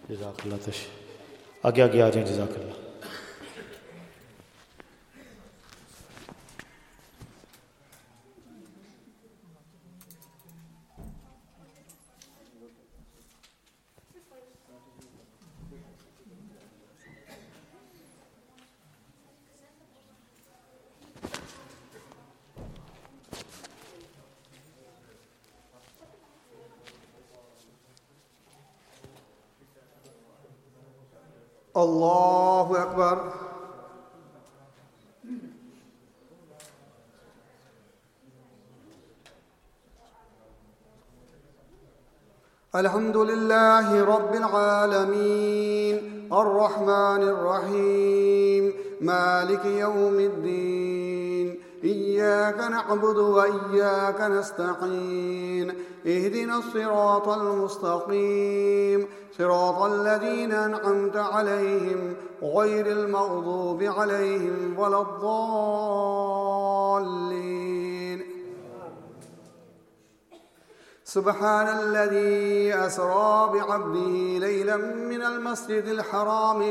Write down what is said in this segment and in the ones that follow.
जज़ाकल्लाह तश आगे आगे आ जाएं। जज़ाकल्लाह। अल्लाहु अकबर। अल्हम्दुलिल्लाहि रब्बिल आलमीन अर्रहमानिर रहीम मालिकि यौमिद्दीन इय्याका नअबुदु व इय्याका नस्तईन इहदिनस सिरातल मुस्तकीम सिरातल लज़ीना अनअमत अलैहिम गैरिल मग़दूबि अलैहिम वलद्दाल्लीन। सुब्हानल्लज़ी अस्रा बिअब्दिही लैलन मिनल मस्जिदिल हराम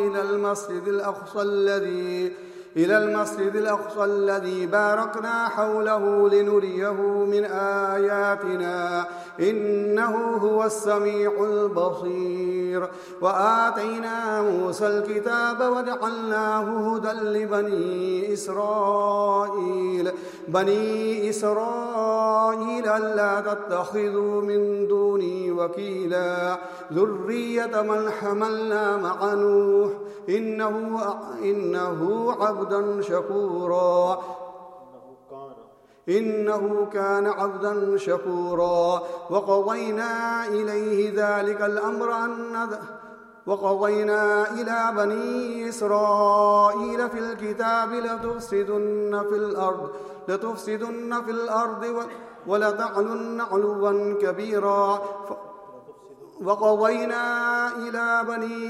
इलल मस्जिदिल अक़सा الذي باركنا حوله لنريه من آياتنا إنه هو السميع البصير وآتينا موسى الكتاب وجعلناه هدى لبني إسرائيل ألا تتخذوا من دوني وكيلا ذرية من حملنا مع نوح إنه عبدا شكورا إنه كان عبدا شكورا وقضينا إليه ذلك الأمر وقضينا إلى بني إسرائيل في الكتاب لتفسدن في الأرض ولتعلن علوا كبيرا وقضينا إلى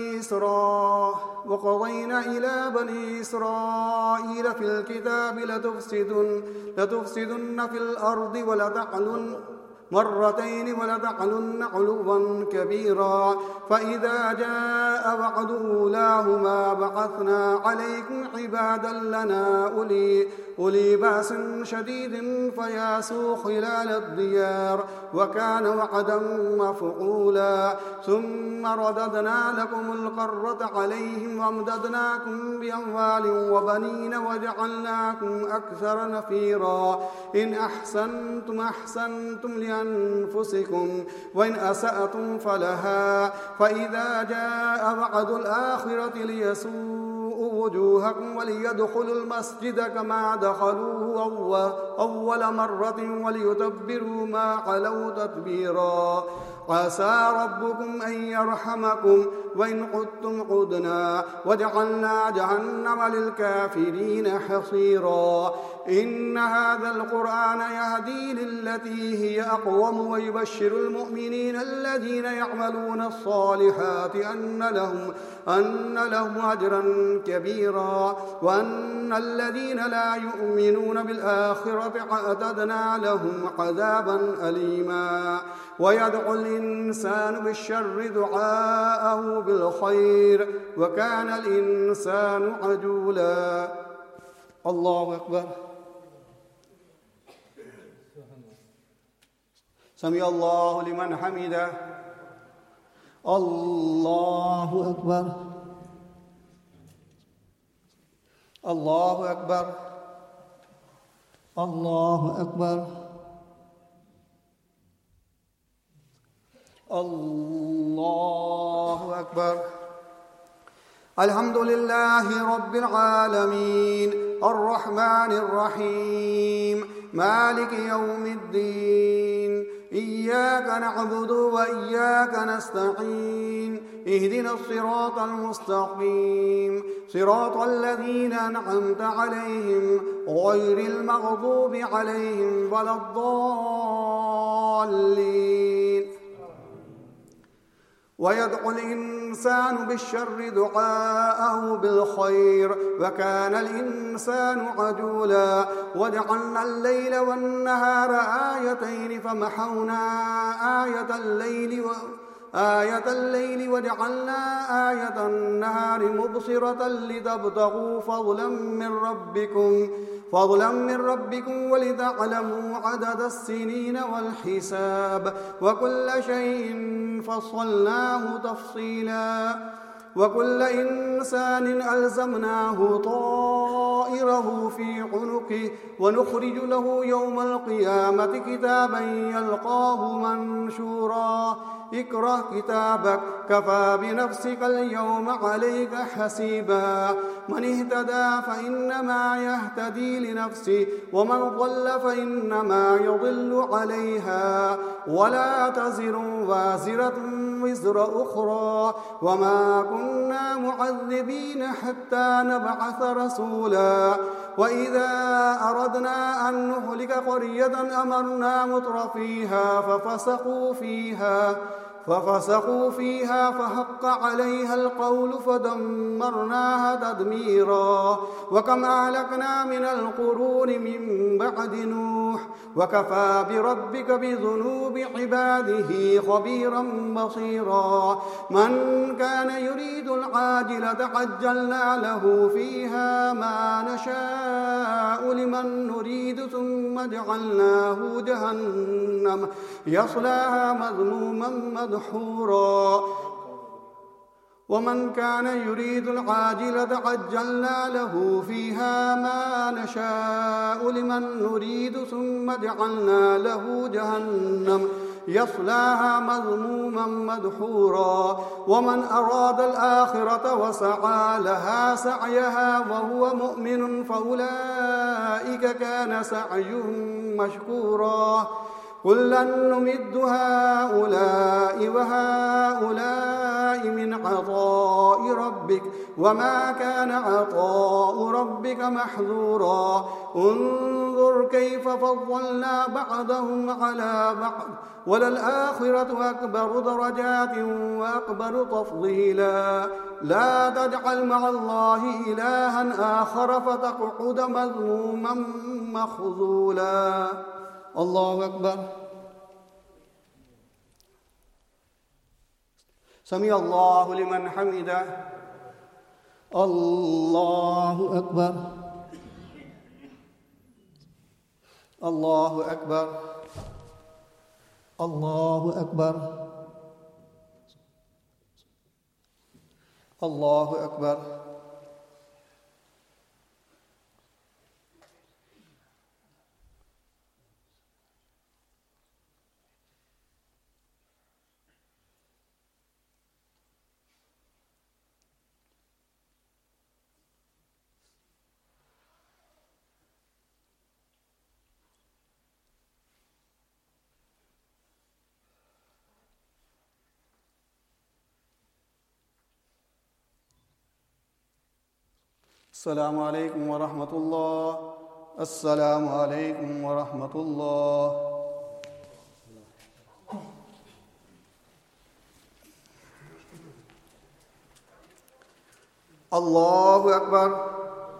بني إسرائيل في الكتاب لتفسدن في الأرض ولتعلن مرتين ولتعلن علوا كبيرا فإذا جاء وعد أولاهما بعثنا عليكم عبادا لنا أولي بأس شديد فياسوا خلال الديار وكان وعدا مفعولا ثم رددنا لكم القرة عليهم وامددناكم بأموال وبنين وجعلناكم أكثر نفيرا إن أحسنتم لأنفسكم وإن أسأتم فلها فإذا جاء وعد الآخرة ليسوءوا وجوهكم وليدخلوا المسجد كما دخلوه أول مرة وليتبروا ما علوا تتبيرا عسى ربكم أن يرحمكم وإن عدتم عدنا وجعلنا جهنم للكافرين حصيرا إن هذا القرآن يهدي للتي هي أقوم ويبشر المؤمنين الذين يعملون الصالحات أن لهم أجرا كبيرا وأن الذين لا يؤمنون بالآخرة أعتدنا لهم عذابا أليما ويدعو الإنسان بالشر دعاءه بالخير وكان الإنسان عجولا. الله أكبر. سمع الله لمن حمده. الله أكبر. الله أكبر. الله أكبر. الله أكبر. الحمد لله رب العالمين الرحمن الرحيم مالك يوم الدين إياك نعبد وإياك نستعين اهدنا الصراط المستقيم صراط الذين أنعمت عليهم غير المغضوب عليهم ولا الضالين. ويدعو الإنسان بالشر دعاءه بالخير وكان الإنسان عجولا وجعلنا الليل والنهار آيتين فمحونا آية الليل آية الليل وجعلنا آية النهار مبصرة لتبتغوا فضلا من ربكم ولتعلموا عدد السنين والحساب وكل شيء فصلناه تفصيلا وكل إنسان ألزمناه طائره في عنقه ونخرج له يوم القيامة كتابا يلقاه منشورا اقرأ كتابك كفى بنفسك اليوم عليك حسيبا من اهتدى فإنما يهتدي لنفسه ومن ضل فإنما يضل عليها ولا تزر وازرة وزر أخرى وما كنا معذبين حتى نبعث رسولا وإذا أردنا أن نهلك قرية أمرنا مترفيها ففسقوا فيها فحق عليها القول فدمرناها تدميرا وكم أهلكنا من القرون من بعد نوح وكفى بربك بذنوب عباده خبيرا بصيرا من كان يريد العاجلة عجلنا له فيها ما نشاء لمن نريد ثم جعلناه جهنم يصلاها مذموما مدحورا ومن كان يريد العاجلة عجلنا له فيها ما نشاء لمن نريد ثم جعلنا له جهنم يصلاها مذموما مدحورا ومن أراد الآخرة وسعى لها سعيها وهو مؤمن فأولئك كان سعيهم مشكورا كلا نمد هؤلاء وهؤلاء من عطاء ربك وما كان عطاء ربك محظورا انظر كيف فضلنا بعضهم على بعض وللآخرة أكبر درجات وأكبر تفضيلا لا تجعل مع الله إلها آخر فتقعد مذموما مخذولا الله أكبر سمع الله لمن حمده الله أكبر الله أكبر الله أكبر الله أكبر السلام عليكم ورحمة الله السلام عليكم ورحمة الله الله أكبر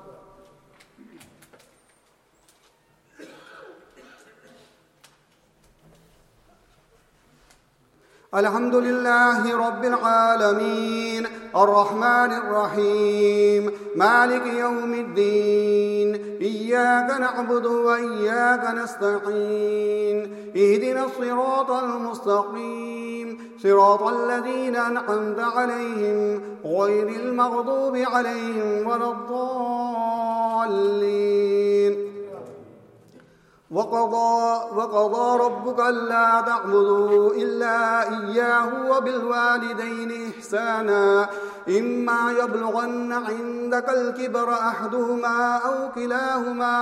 الحمد لله رب العالمين الرحمن الرحيم مالك يوم الدين إياك نعبد وإياك نستعين اهدنا الصراط المستقيم صراط الذين أنعمت عليهم غير المغضوب عليهم ولا الضالين وقضى ربك ألا تعبدوا إلا إياه وبالوالدين إحسانا إما يبلغن عندك الكبر أحدهما أو كلاهما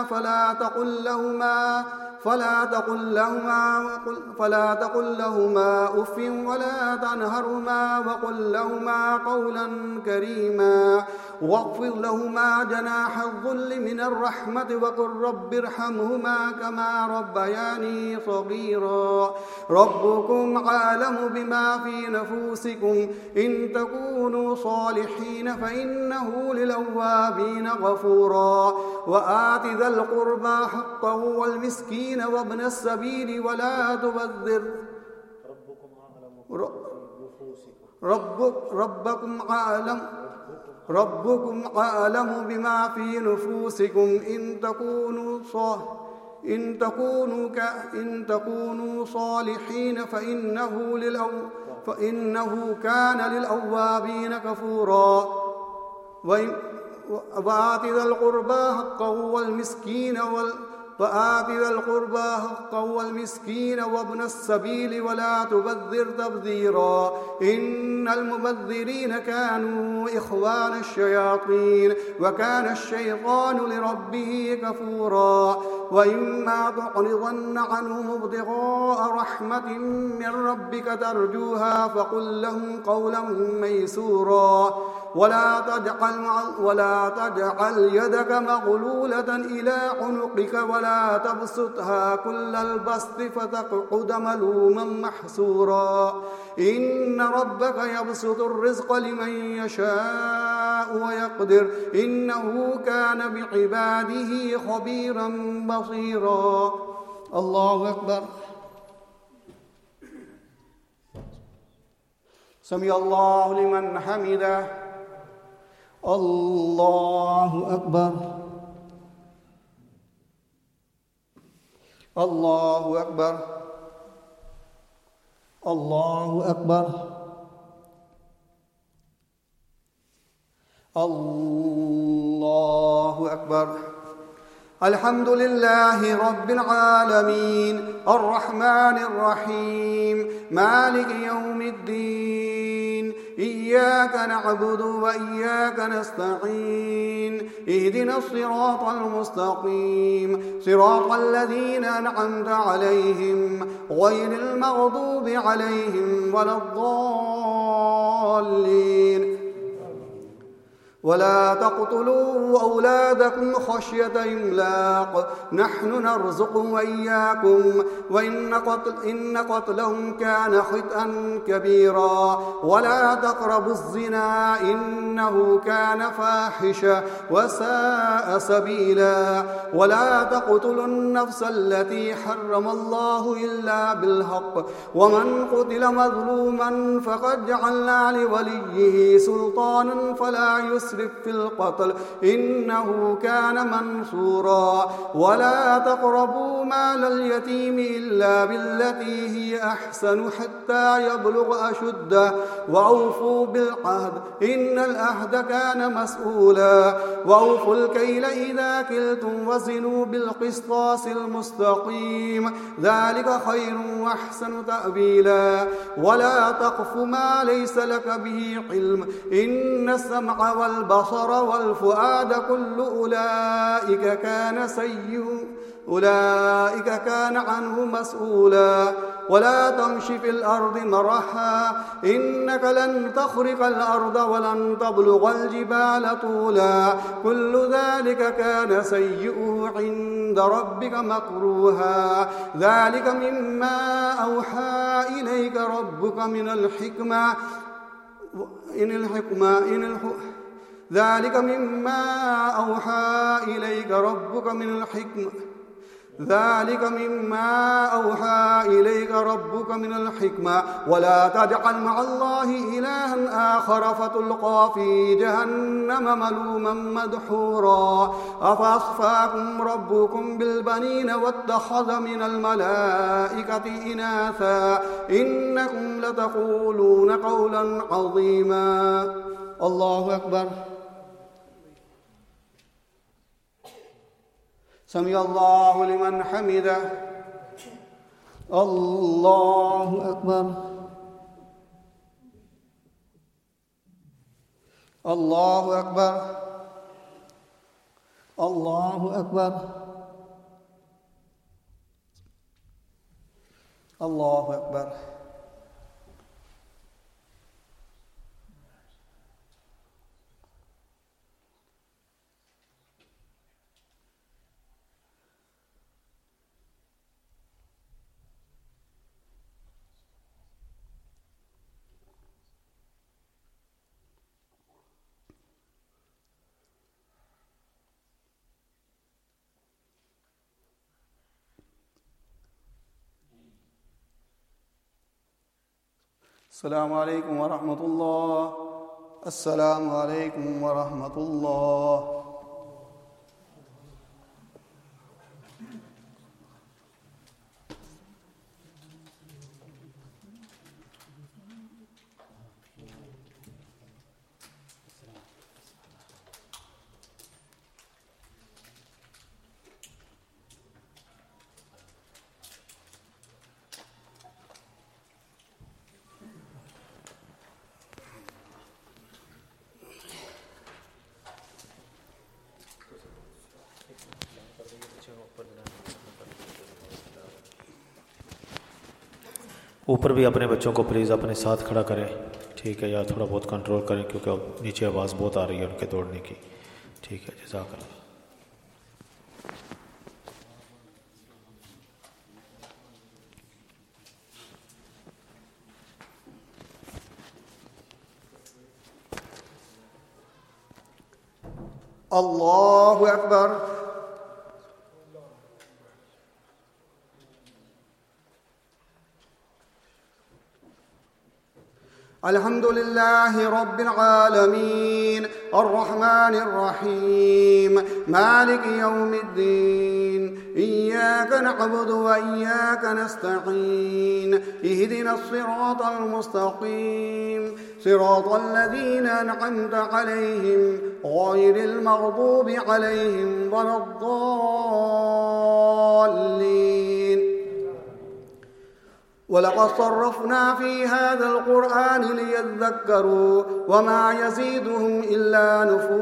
فلا تقل لهما أف ولا تنهرهما وقل لهما قولا كريما واخفض لهما جناح الذل من الرحمة وقل رب ارحمهما كما ربياني صغيرا ربكم عالم بما في نفوسكم إن تكونوا صالحين فإنه للأوابين غفورا وآت ذا القربى حقه والمسكين وابن السبيل ولا تبذر ربكم ربكم أعلم بما في نفوسكم إن تكونوا صالحين فإنه كان للأوابين كفورا. وآت ذا القربى والمسكين وابن السبيل ولا تبذر تبذيرا إن المبذرين كانوا إخوان الشياطين وكان الشيطان لربه كفورا. وإما تعرضن عنهم ابتغاء رحمة من ربك ترجوها فقل لهم قولا ميسورا ولا تجعل يدك مغلولة إلى عنقك ولا تبسطها كل البسط فتقعد ملوما محسورا. إن ربك يبسط الرزق لمن يشاء ويقدر إنه كان بعباده خبيرا بصيرا. الله أكبر. سمع الله لمن حمده. الله أكبر. الله أكبر. الله أكبر. الله أكبر. الحمد لله رب العالمين الرحمن الرحيم مالك يوم الدين إياك نعبد وإياك نستعين اهدنا الصراط المستقيم صراط الذين أنعمت عليهم غير المغضوب عليهم ولا الضالين. ولا تقتلوا أولادكم خشية إملاق نحن نرزقهم وإياكم وإن قتلهم كان خطأ كبيرا. ولا تقربوا الزنا إنه كان فاحشة وساء سبيلا. ولا تقتلوا النفس التي حرم الله إلا بالحق ومن قتل مظلوما فقد جعلنا لوليه سلطانا فلا يسرف في القتل إنه كان منصورا. ولا تقربوا مال اليتيم إلا بالتي هي أحسن حتى يبلغ أشده وأوفوا بالعهد إن العهد كان مسؤولا. وأوفوا الكيل إذا كلتم وزنوا بالقسطاس المستقيم ذلك خير وأحسن تأويلا. ولا تقف ما ليس لك به علم إن السمع والبصر والفؤاد كل أولئك كان عنه مسؤولا. ولا تمش في الأرض مرحا إنك لن تخرق الأرض ولن تبلغ الجبال طولا كل ذلك كان سيئه عند ربك مكروها. ذلك مما أوحى إليك ربك من الحكمة ذلك مما أوحى إليك ربك من الحكمة. ولا تجعل مع الله إلها آخر فتلقى في جهنم ملوما مدحورا. أفأصفاكم ربكم بالبنين واتخذ من الملائكة إناثا إنكم لتقولون قولا عظيما. الله أكبر. سمع الله لمن حمده. الله أكبر. الله أكبر. الله أكبر. الله أكبر. السلام عليكم ورحمة الله. السلام عليكم ورحمة الله. ऊपर भी अपने बच्चों को प्लीज़ अपने साथ खड़ा करें, ठीक है, या थोड़ा बहुत कंट्रोल करें क्योंकि अब नीचे आवाज़ बहुत आ रही है उनके दौड़ने की, ठीक है। जज़ाकल्लाह। الله أكبر. الحمد لله رب العالمين الرحمن الرحيم مالك يوم الدين إياك نعبد وإياك نستعين اهدنا الصراط المستقيم صراط الذين أنعمت عليهم غير المغضوب عليهم ولا الضالين. ولقد صرفنا في هذا القرآن ليذكروا وما يزيدهم إلا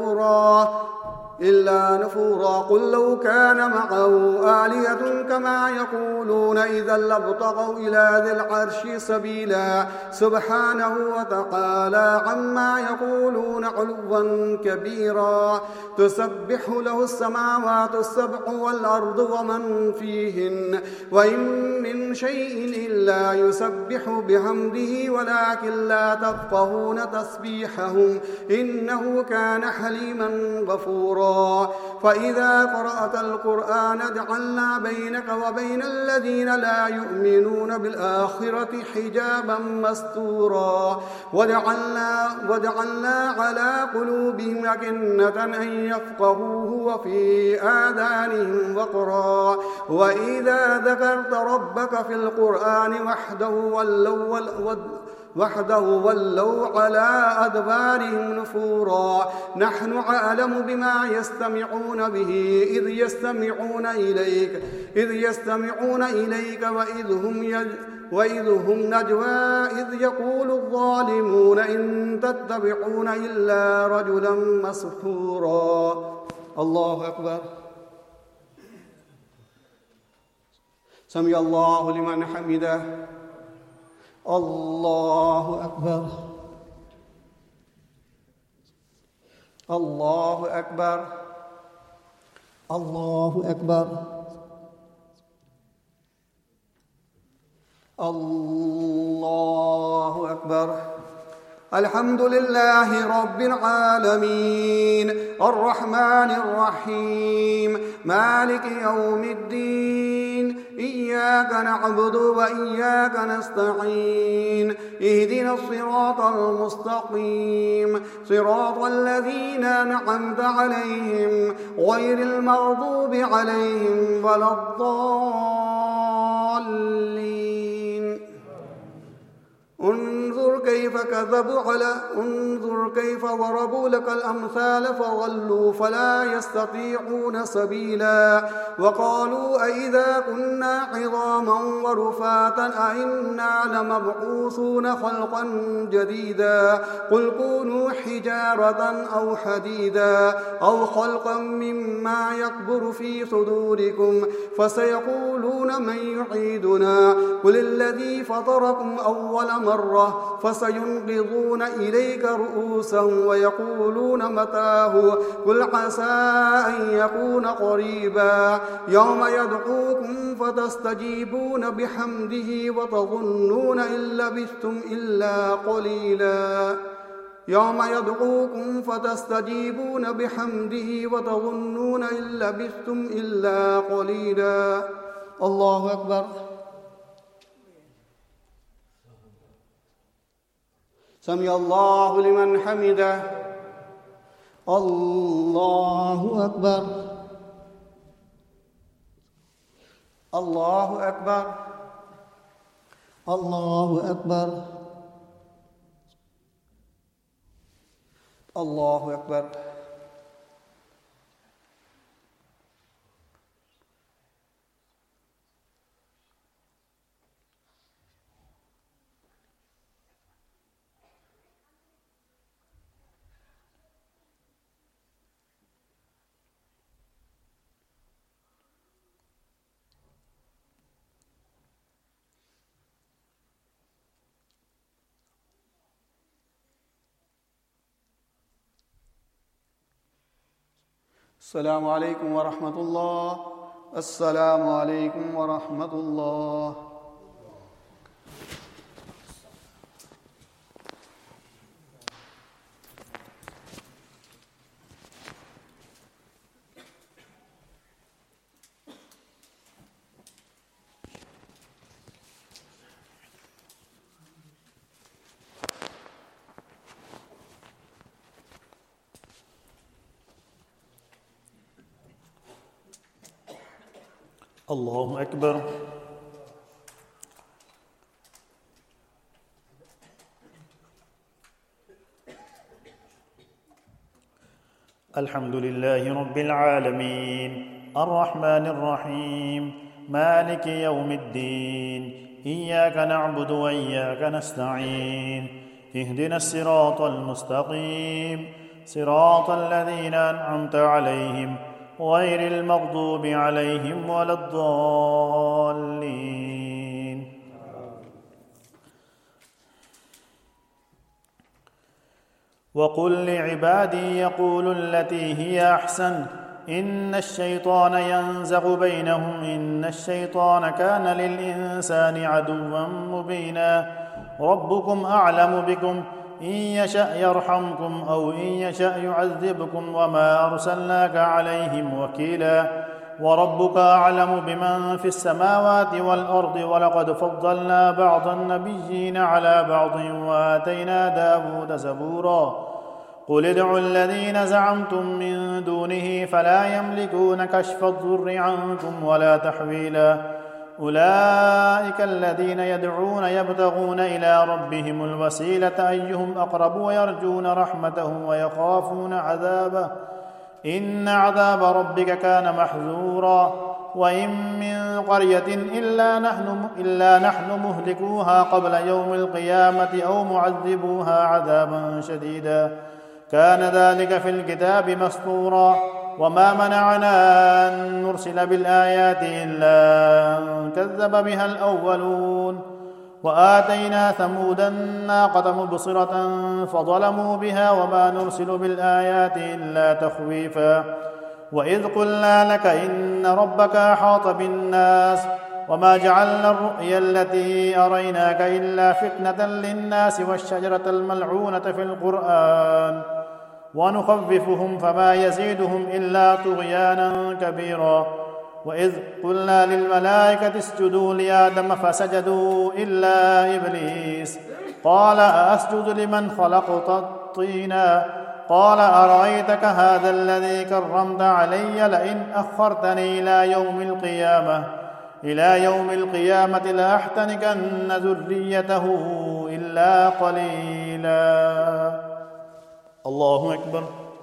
نفورا قل لو كان معه آلهة كما يقولون إذا لابتغوا إلى ذي العرش سبيلا سبحانه وتعالى عما يقولون علوا كبيرا. تسبح له السماوات السبع والأرض ومن فيهن وإن من شيء إلا يسبح بحمده ولكن لا تفقهون تسبيحهم إنه كان حليما غفورا. فإذا قرأت القرآن جعلنا بينك وبين الذين لا يؤمنون بالآخرة حجابا مستورا وجعلنا على قلوبهم أكنة أن يفقهوه وفي آذانهم وقرا وإذا ذكرت ربك في القرآن وحده ولوا على أدبارهم نفورا. نحن أعلم بما يستمعون به إذ يستمعون إليك وإذ هم نجوى إذ يقول الظالمون إن تتبعون إلا رجلا مسحورا. الله أكبر. سمع الله لمن حمده. الله أكبر. الله أكبر. الله أكبر. الله أكبر. الحمد لله رب العالمين الرحمن الرحيم مالك يوم الدين إياك نعبد وإياك نستعين اهدنا الصراط المستقيم صراط الذين أنعمت عليهم غير المغضوب عليهم ولا الضالين. انظر كيف ضربوا لك الأمثال فضلوا فلا يستطيعون سبيلا. وقالوا أئذا كنا عظاما ورفاتا أئنا لمبعوثون خلقا جديدا قل كونوا حجارة أو حديدا أو خلقا مما يكبر في صدوركم فسيقولون من يعيدنا قل الذي فطركم أول مرة فسينغضون إليك رؤوسهم ويقولون متاه قل عسى أن يكون قريبا. يوم يدعوكم فتستجيبون بحمده وتظنون إن لبثتم إلا قليلا. يوم يدعوكم فتستجيبون بحمده وتظنون إن لبثتم إلا قليلا. الله أكبر. سمع الله لمن حمده. الله أكبر. الله أكبر. الله أكبر. الله أكبر. السلام عليكم ورحمة الله. السلام عليكم ورحمة الله. الله أكبر. الحمد لله رب العالمين الرحمن الرحيم مالك يوم الدين إياك نعبد وإياك نستعين اهدنا الصراط المستقيم صراط الذين أنعمت عليهم غير المغضوب عليهم ولا الضالين. وقل لعبادي يقولوا التي هي أحسن إن الشيطان ينزغ بينهم إن الشيطان كان للإنسان عدوا مبينا ربكم أعلم بكم إن يشأ يرحمكم أو إن يشأ يعذبكم وما أرسلناك عليهم وكيلا وربك أعلم بمن في السماوات والأرض ولقد فضلنا بعض النبيين على بعض وآتينا داود زبورا قل ادعوا الذين زعمتم من دونه فلا يملكون كشف الضر عنكم ولا تحويلا أولئك الذين يدعون يبتغون إلى ربهم الوسيلة أيهم أقرب ويرجون رحمته ويخافون عذابه إن عذاب ربك كان محذورا وإن من قرية إلا نحن مهلكوها قبل يوم القيامة أو معذبوها عذابا شديدا كان ذلك في الكتاب مسطورا وما منعنا أن نرسل بالآيات إلا أن كذب بها الأولون وآتينا ثمود الناقة مبصرة فظلموا بها وما نرسل بالآيات إلا تخويفا وإذ قلنا لك إن ربك أحاط بالناس وما جعلنا الرؤيا التي أريناك إلا فتنة للناس والشجرة الملعونة في القرآن ونخففهم فما يزيدهم إلا طغيانا كبيرا وإذ قلنا للملائكة اسجدوا لآدم فسجدوا إلا إبليس قال أأسجد لمن خلقت طينا قال أرأيتك هذا الذي كرمت علي لئن أخرتني إلى يوم القيامة لأحتنكن ذريته إلا قليلا. الله أكبر.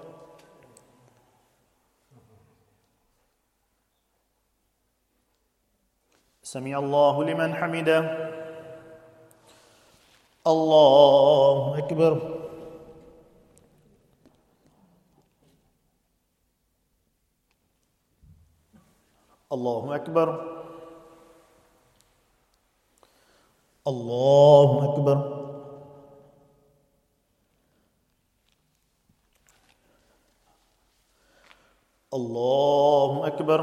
سمع الله لمن حمده. الله أكبر. الله أكبر. الله أكبر. الله أكبر.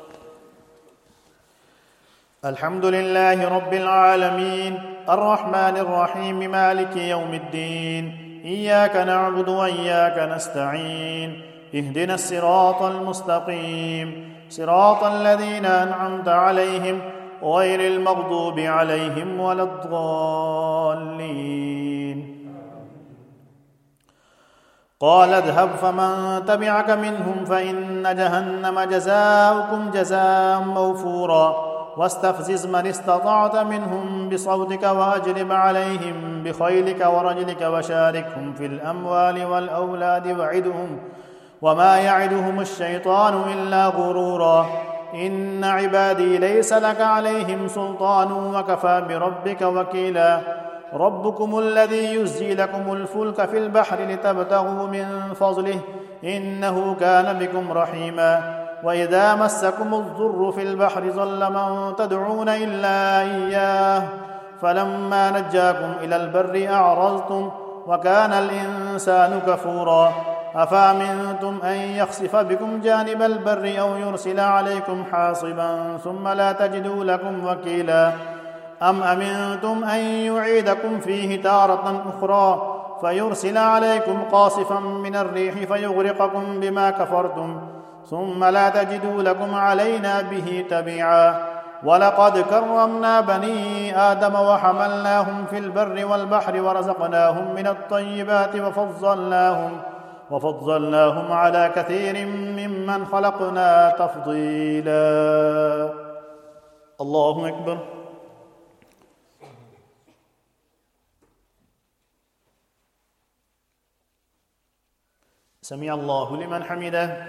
الحمد لله رب العالمين الرحمن الرحيم مالك يوم الدين إياك نعبد وإياك نستعين اهدنا الصراط المستقيم صراط الذين أنعمت عليهم غير المغضوب عليهم ولا الضالين. قال اذهب فمن تبعك منهم فإن جهنم جزاؤكم جزاء موفورا واستفزز من استطعت منهم بصوتك وأجلب عليهم بخيلك ورجلك وشاركهم في الأموال والأولاد وعدهم وما يعدهم الشيطان إلا غرورا إن عبادي ليس لك عليهم سلطان وكفى بربك وكيلا ربكم الذي يزجي لكم الفلك في البحر لتبتغوا من فضله إنه كان بكم رحيما وإذا مسكم الضر في البحر ضل من تدعون إلا إياه فلما نجاكم إلى البر أعرضتم وكان الإنسان كفورا أفأمنتم أن يخسف بكم جانب البر أو يرسل عليكم حاصبا ثم لا تجدوا لكم وكيلا أم أمنتم أن يعيدكم فيه تارة أخرى فيرسل عليكم قاصفا من الريح فيغرقكم بما كفرتم ثم لا تجدوا لكم علينا به تبيعا ولقد كرمنا بني آدم وحملناهم في البر والبحر ورزقناهم من الطيبات وفضلناهم على كثير ممن خلقنا تفضيلا. الله أكبر. سمع الله لمن حمده.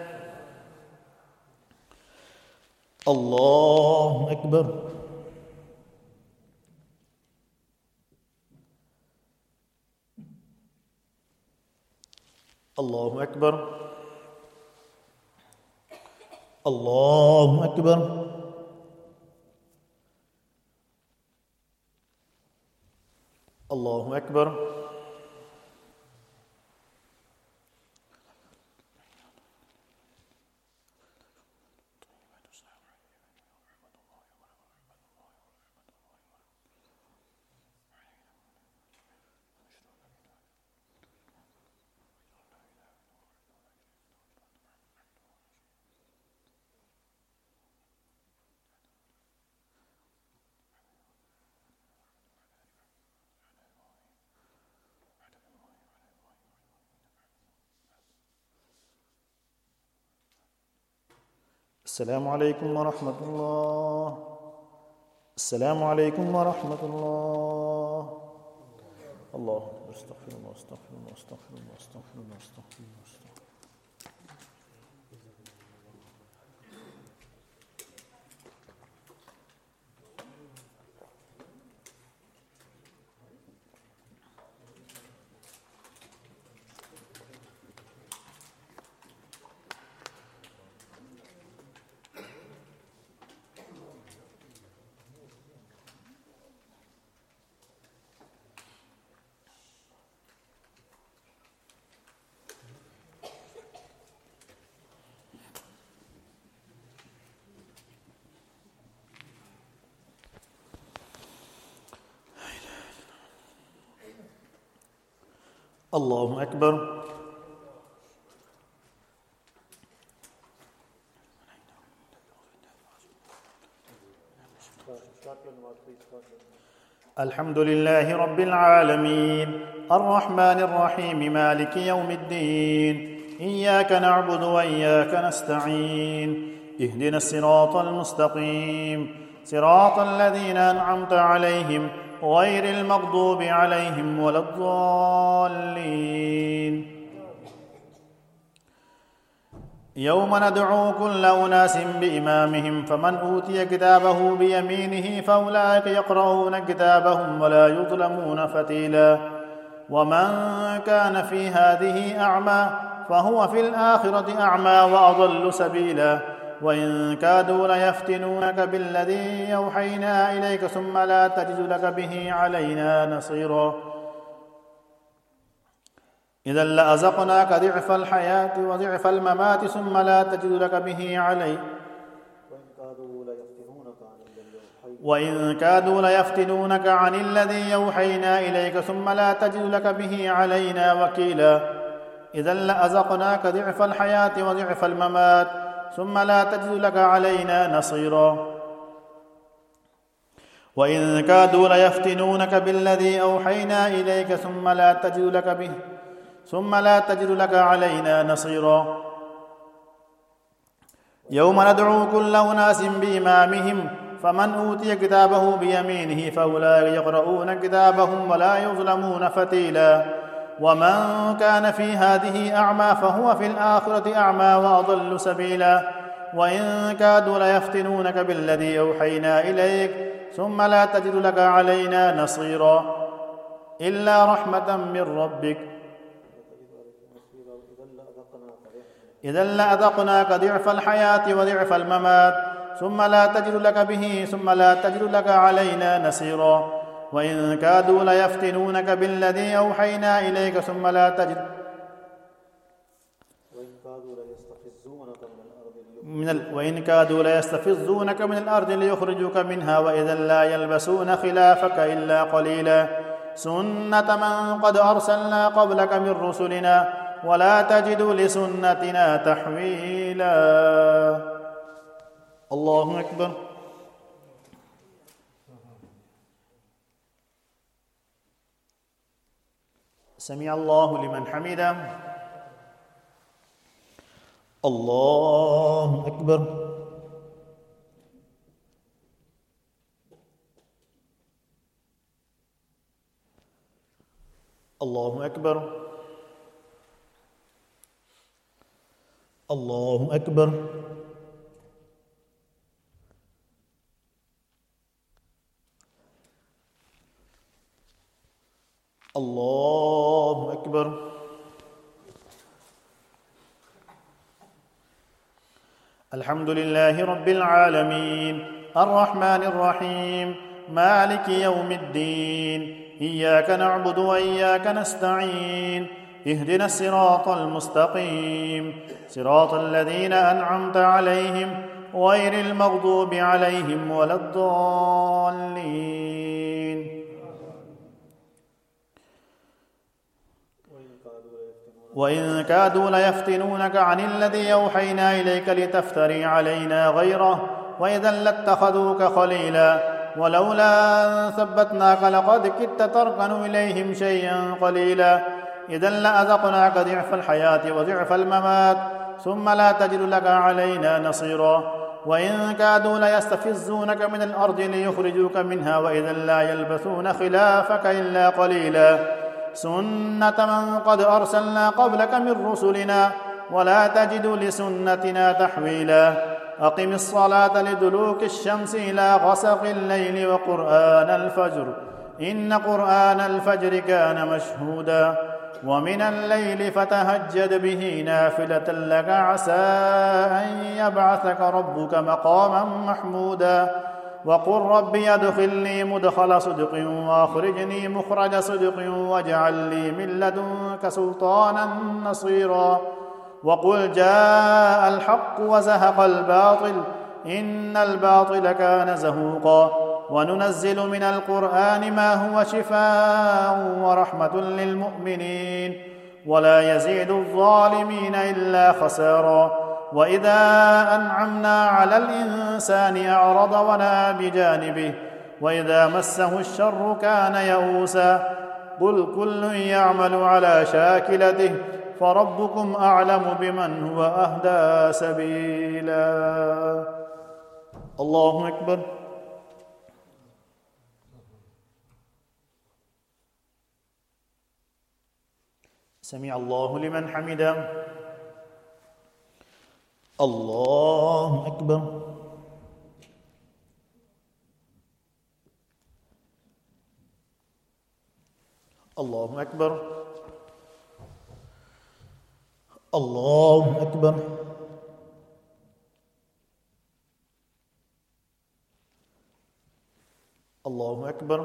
الله أكبر. الله أكبر. الله أكبر. الله أكبر. السلام عليكم ورحمة الله. السلام عليكم ورحمة الله. الله استغفر الله استغفر الله استغفر الله استغفر الله استغفر الله استغفر الله. الله أكبر. الحمد لله رب العالمين الرحمن الرحيم مالك يوم الدين إياك نعبد وإياك نستعين اهدنا الصراط المستقيم صراط الذين أنعمت عليهم غير المغضوب عليهم ولا الضالين. يوم ندعو كل أناس بإمامهم فمن أوتي كتابه بيمينه فأولئك يقرؤون كتابهم ولا يظلمون فتيلا ومن كان في هذه أعمى فهو في الآخرة أعمى وأضل سبيلا وإن كادوا ليفتنونك بالذي أوحينا إليك ثم لا تجد لك به علينا نصيرا إذا لأذقناك ضعف الحياة وضعف الممات ثم لا تجد لك به علي وإن كادوا ليفتنونك عن الذي أوحينا إليك ثم لا تجد لك به علينا وكيلا إذا لأذقناك ضعف الحياة وضعف الممات ثم لا تجد لك علينا نصيرا وإن كادوا ليفتنونك بالذي أوحينا إليك ثم لا تجد ثم لا تجد لك علينا نصيرا يوم ندعو كل أناس بإمامهم فمن أوتي كتابه بيمينه فأولئك يقرؤون كتابهم ولا يظلمون فتيلا ومن كان في هذه أعمى فهو في الآخرة أعمى وأضل سبيلا وإن كادوا ليفتنونك بالذي أوحينا إليك ثم لا تجد لك علينا نصيرا إلا رحمة من ربك إذا لأذقناك ضعف الحياة وضعف الممات ثم لا تجد لك علينا نصيرا وإن كادوا ليفتنونك بالذي أوحينا إليك ثم لا تجد وإن كادوا ليستفزونك من الأرض ليخرجوك منها وإذا لا يلبسون خلافك إلا قليلا سنة من قد أرسلنا قبلك من رسلنا ولا تجد لسنتنا تحويلا الله أكبر سمع الله لمن حمده الله أكبر الله أكبر الله أكبر الله أكبر الحمد لله رب العالمين الرحمن الرحيم مالك يوم الدين إياك نعبد وإياك نستعين اهدنا الصراط المستقيم صراط الذين أنعمت عليهم غير المغضوب عليهم ولا الضالين وإن كادوا ليفتنونك عن الذي أوحينا إليك لتفتري علينا غيره وإذا لاتخذوك خليلا ولولا أن ثبتناك لقد كدت تركن إليهم شيئا قليلا إذا لأذقناك ضعف الحياة وضعف الممات ثم لا تجد لك علينا نصيرا وإن كادوا ليستفزونك من الأرض ليخرجوك منها وإذا لا يلبثون خلافك إلا قليلا سنة من قد أرسلنا قبلك من رسلنا ولا تجد لسنتنا تحويلا أقم الصلاة لدلوك الشمس إلى غسق الليل وقرآن الفجر إن قرآن الفجر كان مشهودا ومن الليل فتهجد به نافلة لك عسى أن يبعثك ربك مقاما محمودا وقل رب أدخلني مدخل صدق وأخرجني مخرج صدق واجعل لي من لدنك سلطانا نصيرا وقل جاء الحق وزهق الباطل إن الباطل كان زهوقا وننزل من القرآن ما هو شفاء ورحمة للمؤمنين ولا يزيد الظالمين إلا خسارا وإذا أنعمنا على الإنسان أعرض ونأى بجانبه وإذا مسه الشر كان يئوسا قل كل يعمل على شاكلته فربكم أعلم بمن هو أهدى سبيلا الله أكبر سمع الله لمن حمده الله أكبر الله أكبر الله أكبر الله أكبر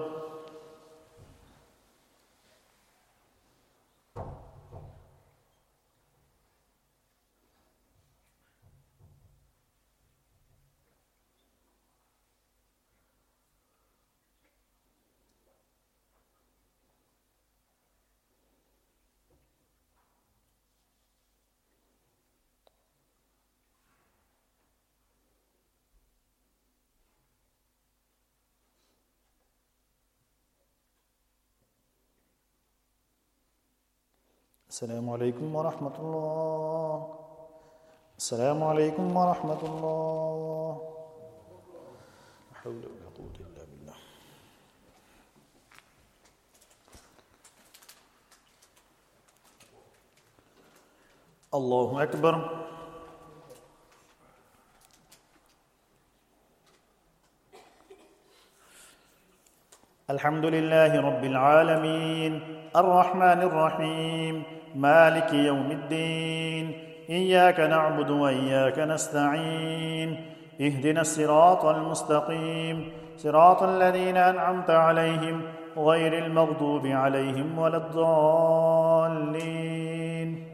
السلام عليكم ورحمة الله. السلام عليكم ورحمة الله. لا حول ولا قوة إلا بالله. الله أكبر. الحمد لله رب العالمين الرحمن الرحيم مالك يوم الدين إياك نعبد وإياك نستعين اهدنا الصراط المستقيم صراط الذين أنعمت عليهم غير المغضوب عليهم ولا الضالين.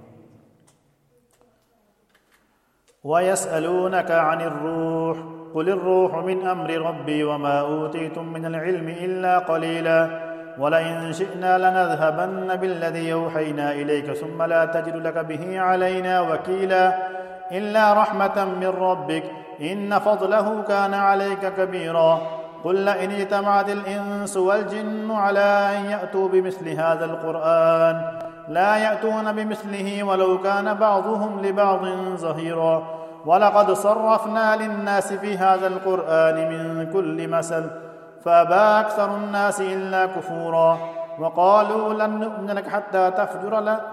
ويسألونك عن الروح قل الروح من أمر ربي وما أوتيتم من العلم إلا قليلا ولئن شئنا لنذهبن بالذي أوحينا إليك ثم لا تجد لك به علينا وكيلا إلا رحمة من ربك إن فضله كان عليك كبيرا. قل لئن اجتمعت الإنس والجن على أن يأتوا بمثل هذا القرآن لا يأتون بمثله ولو كان بعضهم لبعض ظهيرا. ولقد صرفنا للناس في هذا القرآن من كل مثل فأبى أكثر الناس إلا كفورا. وقالوا لن نؤمن لك حتى تفجر لنا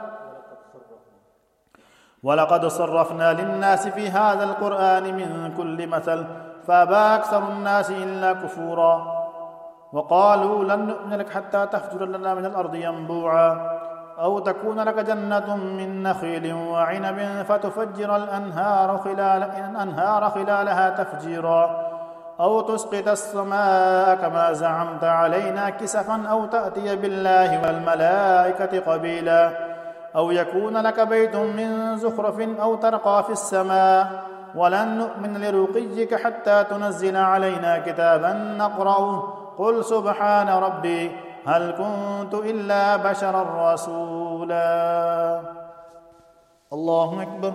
ولقد صرفنا للناس في هذا القرآن من كل مثل فأبى أكثر الناس إلا كفورا. وقالوا لن نؤمن لك حتى تفجر لنا من الأرض ينبوعا أو تكون لك جنة من نخيل وعنب فتفجر الأنهار خلالها تفجيرا أو تسقط السماء كما زعمت علينا كسفا أو تأتي بالله والملائكة قبيلا أو يكون لك بيت من زخرف أو ترقى في السماء ولن نؤمن لرقيك حتى تنزل علينا كتابا نقرأه قل سبحان ربي هل كنت إلا بشرا رسولا. الله أكبر.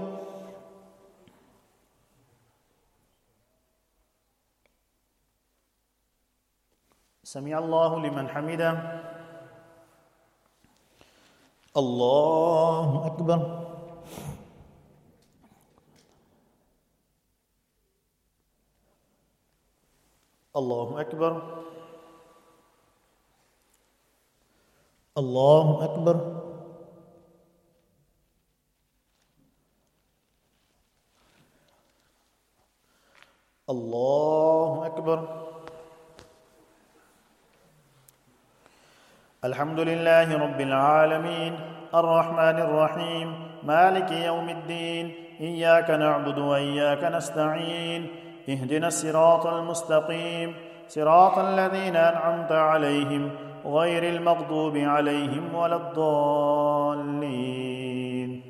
سمع الله لمن حمده. الله أكبر. الله أكبر. الله أكبر. الله أكبر. الحمد لله رب العالمين الرحمن الرحيم مالك يوم الدين إياك نعبد وإياك نستعين اهدنا الصراط المستقيم صراط الذين أنعمت عليهم غير المغضوب عليهم ولا الضالين.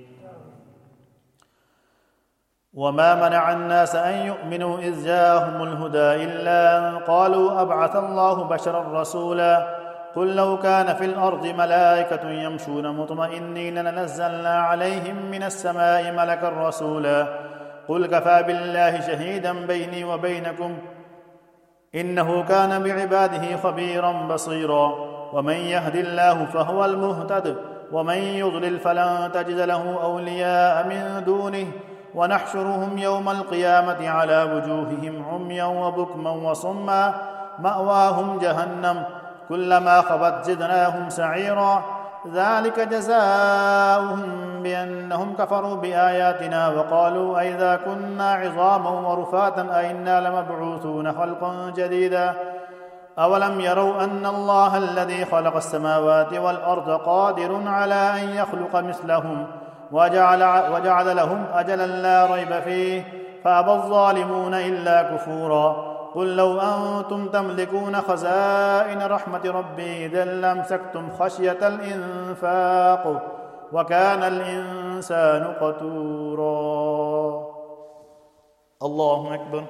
وما منع الناس أن يؤمنوا إذ جاءهم الهدى إلا أن قالوا أبعث الله بشرا رسولا قل لو كان في الأرض ملائكة يمشون مطمئنين لنزلنا عليهم من السماء ملكا رسولا قل كفى بالله شهيدا بيني وبينكم إنه كان بعباده خبيرا بصيرا. ومن يهد الله فهو المهتد ومن يضلل فلن تجد له أولياء من دونه ونحشرهم يوم القيامة على وجوههم عميا وبكما وصما مأواهم جهنم كلما خبت زدناهم سعيرا ذلك جزاؤهم بأنهم كفروا بآياتنا وقالوا أئذا كنا عظاما ورفاتا أئنا لمبعوثون خلقا جديدا أولم يروا أن الله الذي خلق السماوات والأرض قادر على أن يخلق مثلهم وجعل لهم أجلا لا ريب فيه فأبى الظالمون إلا كفورا. قل لو أنتم تملكون خزائن رحمة ربي إذا لامسكتم خشية الإنفاق وكان الإنسان قتورا. الله أكبر.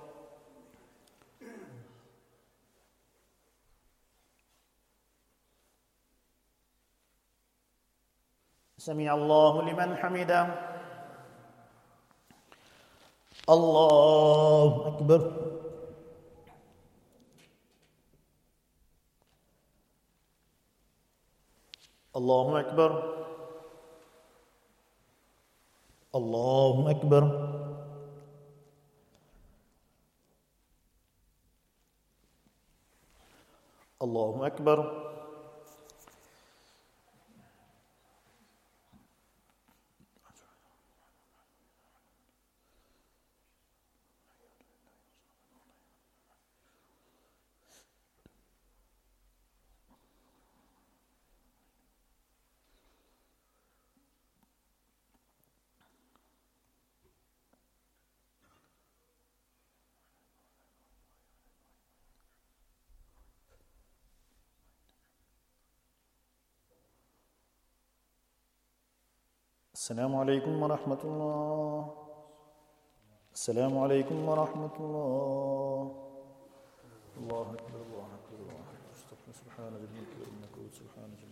سمع الله لمن حمده. الله أكبر. الله أكبر. الله أكبر. الله أكبر. السلام عليكم ورحمة الله. السلام عليكم ورحمة الله. الله أكبر. الله أكبر. الله أكبر. استغفر سبحان ربي إنك سبحان ربي.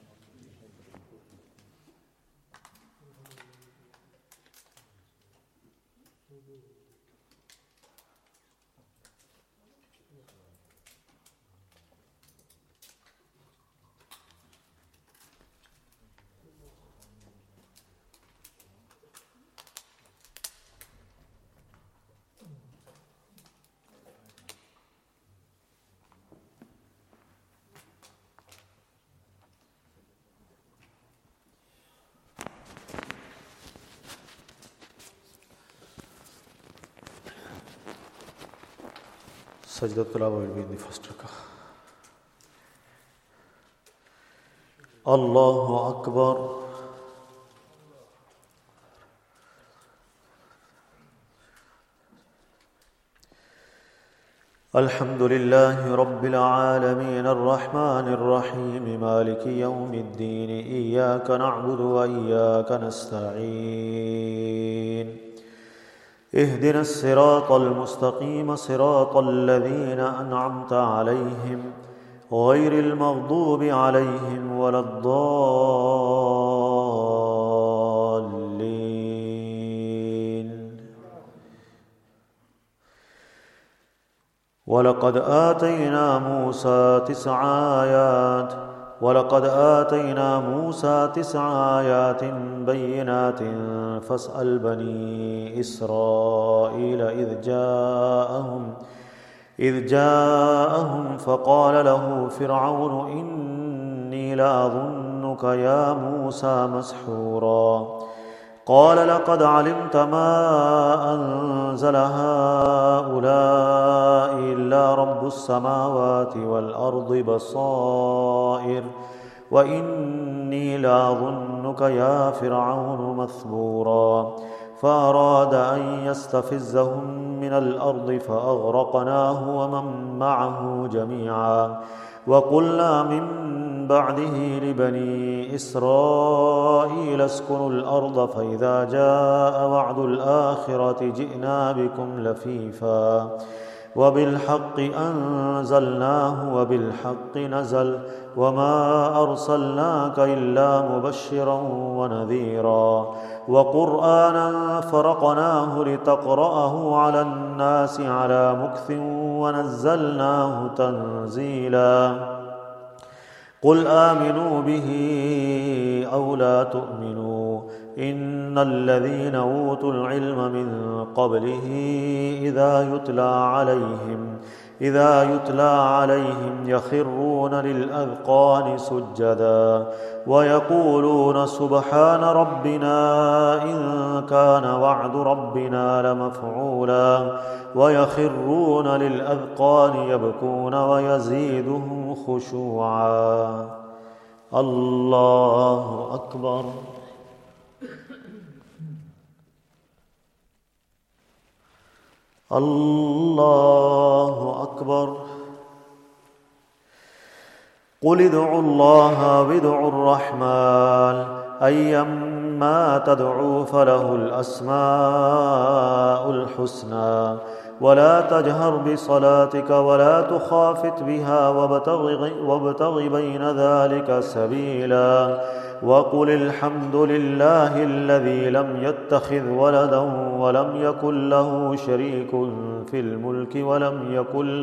Sajda Tilawa will be in the first rakah. Allahu Akbar. الحمد لله رب العالمين الرحمن الرحيم مالك يوم الدين إياك نعبد وإياك نستعين اهدنا الصراط المستقيم صراط الذين أنعمت عليهم غير المغضوب عليهم ولا الضالين. ولقد آتينا موسى 9 آيات بينات فاسأل بني إسرائيل إذ جاءهم فقال له فرعون إني لأظنك يا موسى مسحورا قال لقد علمت ما أنزل هؤلاء إلا رب السماوات والأرض بصائر وإني لأظنك يا فرعون مثبورا فأراد أن يستفزهم من الأرض فأغرقناه ومن معه جميعا وقلنا من بعده لبني إسرائيل اسكنوا الأرض فإذا جاء وعد الآخرة جئنا بكم لفيفا وبالحق أنزلناه وبالحق نزل وما أرسلناك إلا مبشرا ونذيرا وقرآنا فرقناه لتقرأه على الناس على مكث ونزلناه تنزيلا قل آمنوا به أو لا تؤمنوا إن الذين أوتوا العلم من قبله إذا يتلى عليهم يخرون للأذقان سجدا ويقولون سبحان ربنا إن كان وعد ربنا لمفعولا ويخرون للأذقان يبكون ويزيدهم خشوعا. الله أكبر. الله أكبر. قل ادعوا الله وادعوا الرحمن أيما تدعوا فله الأسماء الحسنى ولا تجهر بصلاتك ولا تخافت بها وابتغ بين ذلك سبيلا وقل الحمد لله الذي لم يتخذ ولدا ولم يكن له شريك في الملك ولم يكن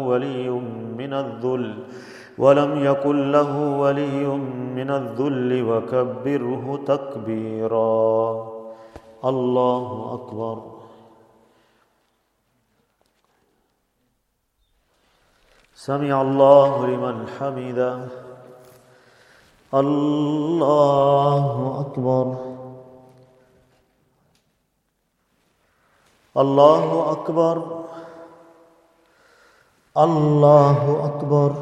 له ولي من الذل وكبره تكبيرا. الله أكبر. سمع الله لمن حمده. الله أكبر. الله أكبر. الله أكبر.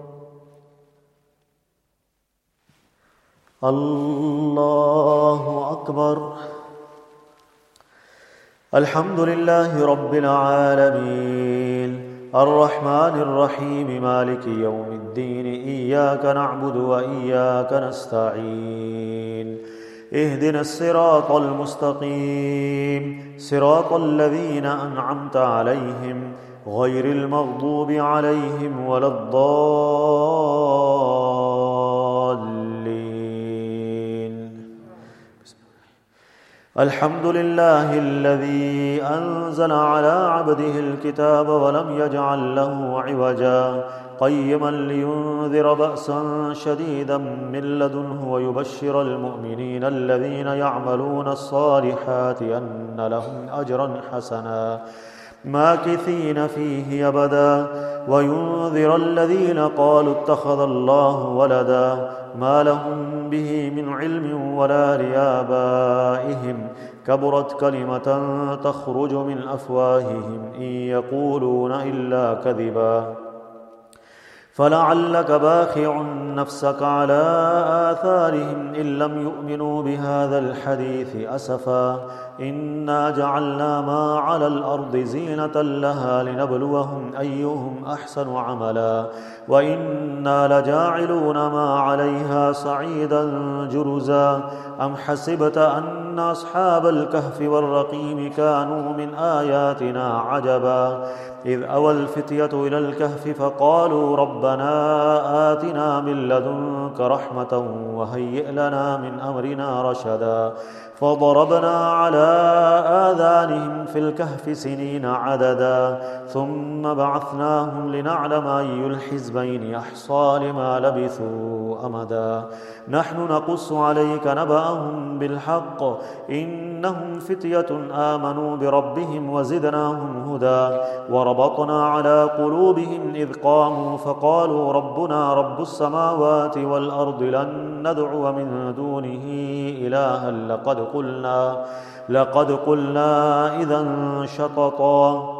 الله أكبر. الحمد لله رب العالمين الرحمن الرحيم مالك يوم الدين إياك نعبد وإياك نستعين اهدنا الصراط المستقيم صراط الذين أنعمت عليهم غير المغضوب عليهم ولا الضالين. الحمد لله الذي أنزل على عبده الكتاب ولم يجعل له عوجا قيما لينذر بأسا شديدا من لدنه ويبشر المؤمنين الذين يعملون الصالحات أن لهم أجرا حسنا ماكثين فيه أبدا وينذر الذين قالوا اتخذ الله ولدا ما لهم به من علم ولا لآبائهم كبرت كلمة تخرج من أفواههم إن يقولون إلا كذبا فلعلك باخع نفسك على آثارهم إن لم يؤمنوا بهذا الحديث أسفا إنا جعلنا ما على الأرض زينة لها لنبلوهم أيهم أحسن عملا وإنا لجاعلون ما عليها صعيدا جرزا أم حسبت أن أصحاب الكهف والرقيم كانوا من آياتنا عجبا إذ أوى الفتية إلى الكهف فقالوا ربنا آتنا من لدنك رحمة وهيئ لنا من أمرنا رشدا فضربنا على آذانهم في الكهف سنين عددا ثم بعثناهم لنعلم أي الحزبين أحصى لما لبثوا أمدا نحن نقص عليك نبأهم بالحق إنهم فتية آمنوا بربهم وزدناهم هدى وربطنا على قلوبهم إذ قاموا فقالوا ربنا رب السماوات والأرض لن ندعو من دونه إلها لقد قلنا إذا شططا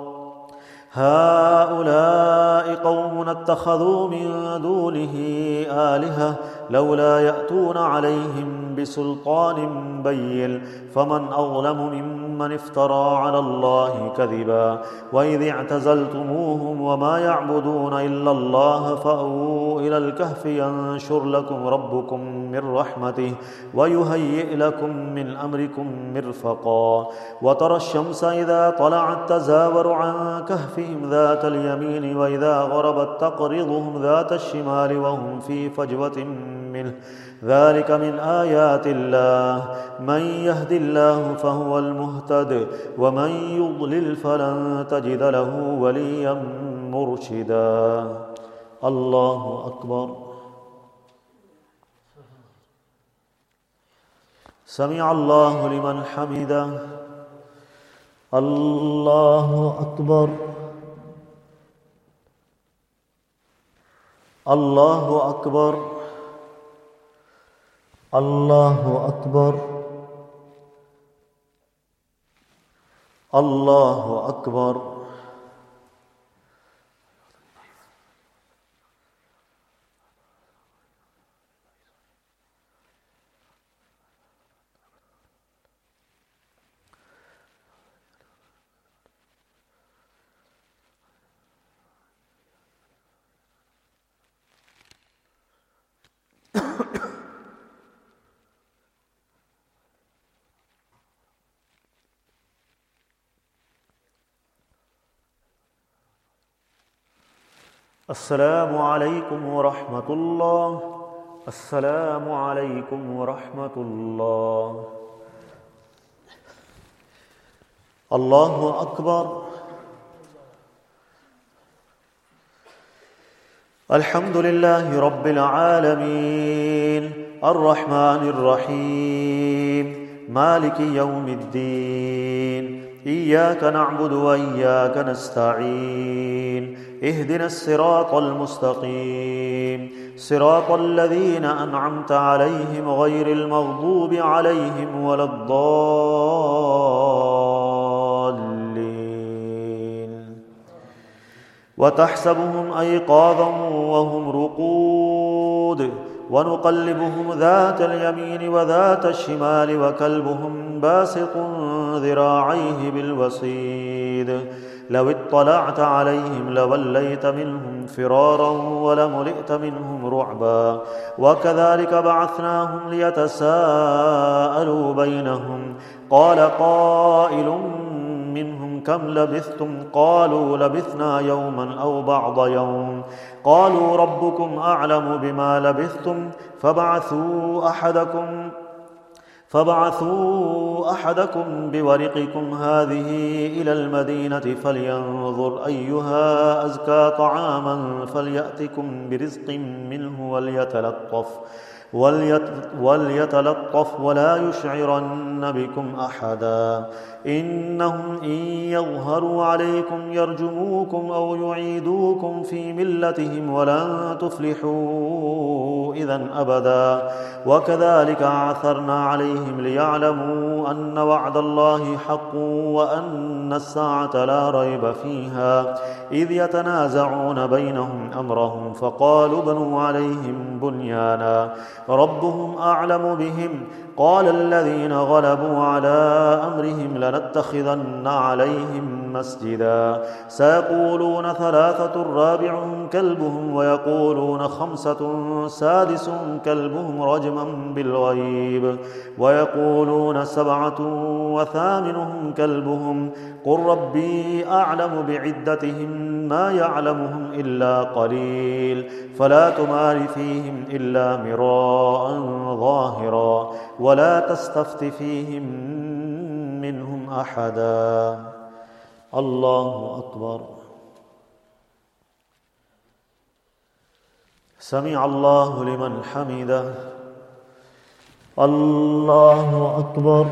هؤلاء قوم اتخذوا من دونه آلهة لولا يأتون عليهم بسلطان بين فمن أظلم ممن افترى على الله كذبا وإذ اعتزلتموهم وما يعبدون إلا الله فأووا إلى الكهف ينشر لكم ربكم من رحمته ويهيئ لكم من أمركم مرفقا وترى الشمس إذا طلعت تزاور عن كهفهم ذات اليمين وإذا غربت تقرضهم ذات الشمال وهم في فجوة منه ذلك من آيات الله من يهد الله فهو المهتد ومن يضلل فلن تجد له وليا مرشدا. الله أكبر. سمع الله لمن حمده. الله أكبر. الله أكبر. الله أكبر. الله أكبر. السلام عليكم ورحمة الله. السلام عليكم ورحمة الله. الله أكبر. الحمد لله رب العالمين الرحمن الرحيم مالك يوم الدين إياك نعبد وإياك نستعين اهدنا الصراط المستقيم صراط الذين أنعمت عليهم غير المغضوب عليهم ولا الضالين وتحسبهم أيقاظا وهم رقود ونقلبهم ذات اليمين وذات الشمال وكلبهم باسط ذراعيه بالوصيد لو اطلعت عليهم لوليت منهم فرارا ولملئت منهم رعبا وكذلك بعثناهم ليتساءلوا بينهم قال قائل منهم كم لبثتم قالوا لبثنا يوما أو بعض يوم قالوا ربكم أعلم بما لبثتم فابعثوا أحدكم بورقكم هذه إلى المدينة فلينظر أيها أزكى طعاما فليأتكم برزق منه وليتلطف ولا يشعرن بكم أحدا إنهم إن يظهروا عليكم يرجموكم أو يعيدوكم في ملتهم ولن تفلحوا إذن أبدا وكذلك عثرنا عليهم ليعلموا أن وعد الله حق وأن الساعة لا ريب فيها إذ يتنازعون بينهم أمرهم فقالوا ابنوا عليهم بنيانا ربهم أعلم بهم قال الذين غلبوا على أمرهم لنتخذن عليهم مسجدا سيقولون ثلاثة رابعهم كلبهم ويقولون خمسة سادسهم كلبهم رجما بالغيب ويقولون سبعة وثامنهم كلبهم قل ربي أعلم بعدتهم ما يعلمهم إلا قليل فلا تمار فيهم إلا مراء ظاهرا ولا تستفت فيهم منهم أحدا الله أكبر سمع الله لمن حمده الله أكبر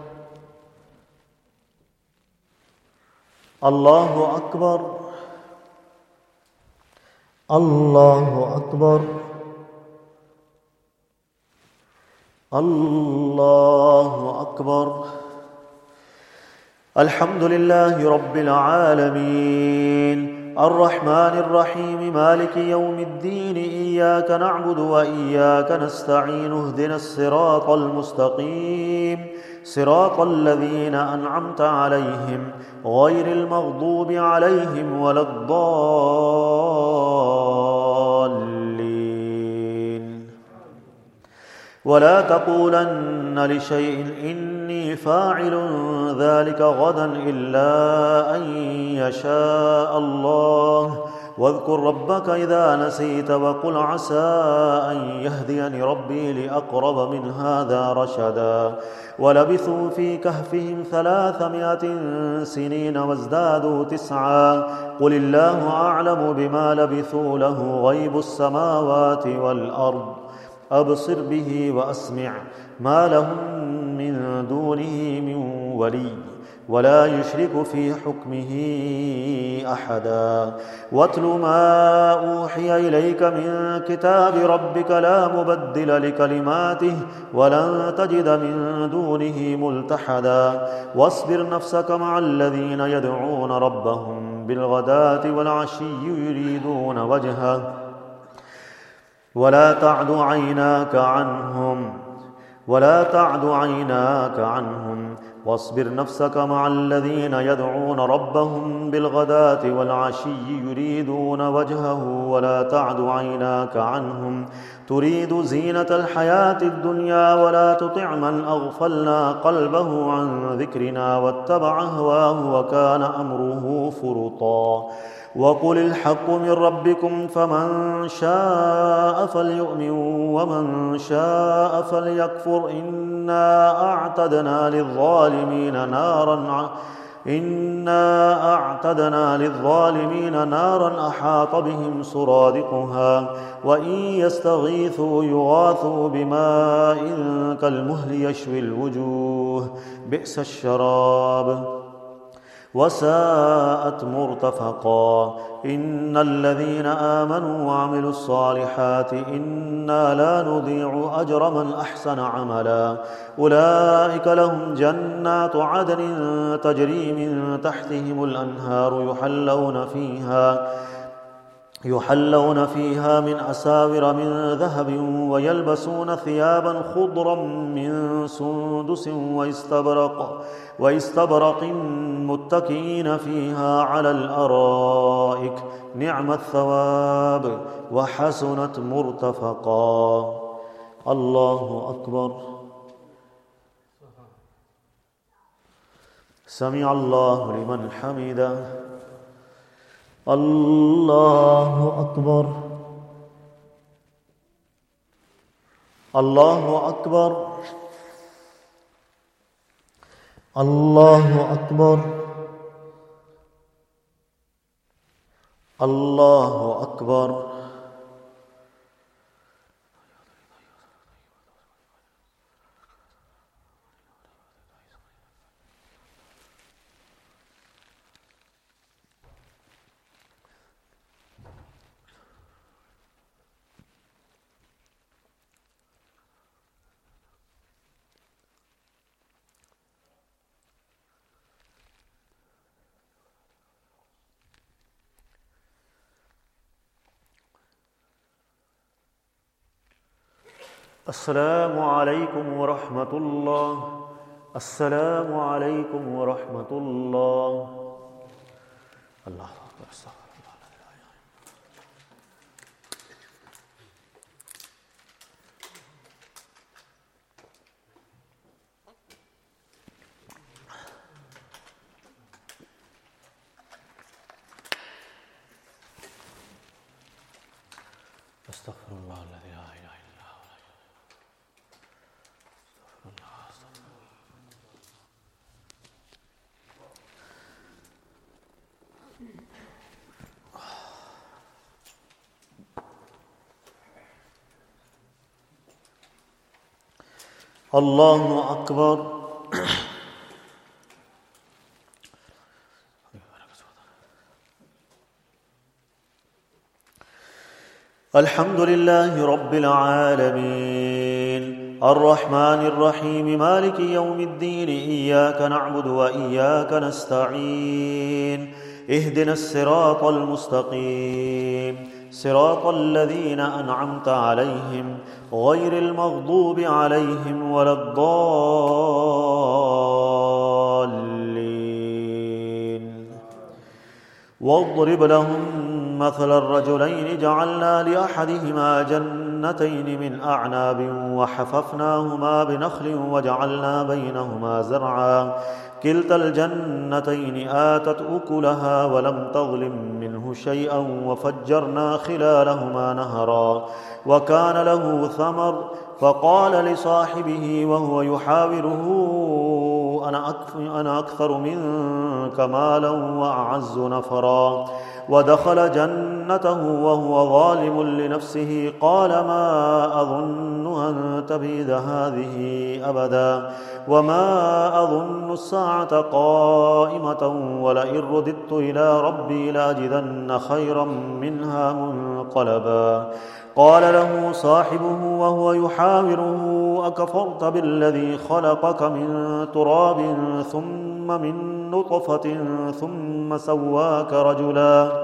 الله أكبر الله أكبر الله أكبر الحمد لله رب العالمين الرحمن الرحيم مالك يوم الدين إياك نعبد وإياك نستعين اهدنا الصراط المستقيم صراط الذين أنعمت عليهم غير المغضوب عليهم ولا الضالين ولا تقولن لشيء إني فاعل ذلك غدا إلا أن يشاء الله واذكر ربك إذا نسيت وقل عسى أن يهديني ربي لأقرب من هذا رشدا ولبثوا في كهفهم 300 سنين وازدادوا 9 قل الله أعلم بما لبثوا له غيب السماوات والأرض أبصر به وأسمع ما لهم من دونه من ولي ولا يشرك في حكمه أحدا واتل ما أوحي إليك من كتاب ربك لا مبدل لكلماته ولن تجد من دونه ملتحدا واصبر نفسك مع الذين يدعون ربهم بالغداة والعشي يريدون وجهه ولا تعد عيناك عنهم واصبر نفسك مع الذين يدعون ربهم بالغداة والعشي يريدون وجهه ولا تعد عيناك عنهم تريد زينة الحياة الدنيا ولا تطع من أغفلنا قلبه عن ذكرنا واتبع هواه وكان أمره فرطا وقل الحق من ربكم فمن شاء فليؤمن ومن شاء فليكفر إنا أعتدنا للظالمين إنا أعتدنا للظالمين نارا أحاط بهم سرادقها وإن يستغيثوا يغاثوا بماء كالمهل يشوي الوجوه بئس الشراب وساءت مرتفقا إن الذين آمنوا وعملوا الصالحات إنا لا نضيع أجر من أحسن عملا أولئك لهم جنات عدن تجري من تحتهم الأنهار يحلون فيها من أساور من ذهب ويلبسون ثيابا خضرا من سندس واستبرق متكئين فيها على الأرائك نعم الثواب وحسنت مرتفقا. الله أكبر. سمع الله لمن حمده. الله أكبر. الله أكبر. الله أكبر. الله أكبر. السلام عليكم ورحمة الله. السلام عليكم ورحمة الله. الله أكبر. استغفر الله. استغفر الله الذي لا إله إلا هو. الله أكبر. الحمد لله رب العالمين الرحمن الرحيم مالك يوم الدين إياك نعبد وإياك نستعين اهدنا الصراط المستقيم صراط الذين أنعمت عليهم غير المغضوب عليهم ولا الضالين. واضرب لهم مثل الرجلين جعلنا لأحدهما جنتين من أعناب وحففناهما بنخل وجعلنا بينهما زرعا كلتا الجنتين آتت أكلها ولم تظلم منه شيئا وفجرنا خلالهما نهرا وكان له ثمر فقال لصاحبه وهو يحاوره أنا أكثر منك مالا وأعز نفرا ودخل جنته وهو ظالم لنفسه قال ما أظن أن تبيد هذه أبدا وما أظن الساعة قائمة ولئن رددت إلى ربي لأجدن خيرا منها منقلبا. قال له صاحبه وهو يحاوره أكفرت بالذي خلقك من تراب ثم من نطفة ثم سواك رجلا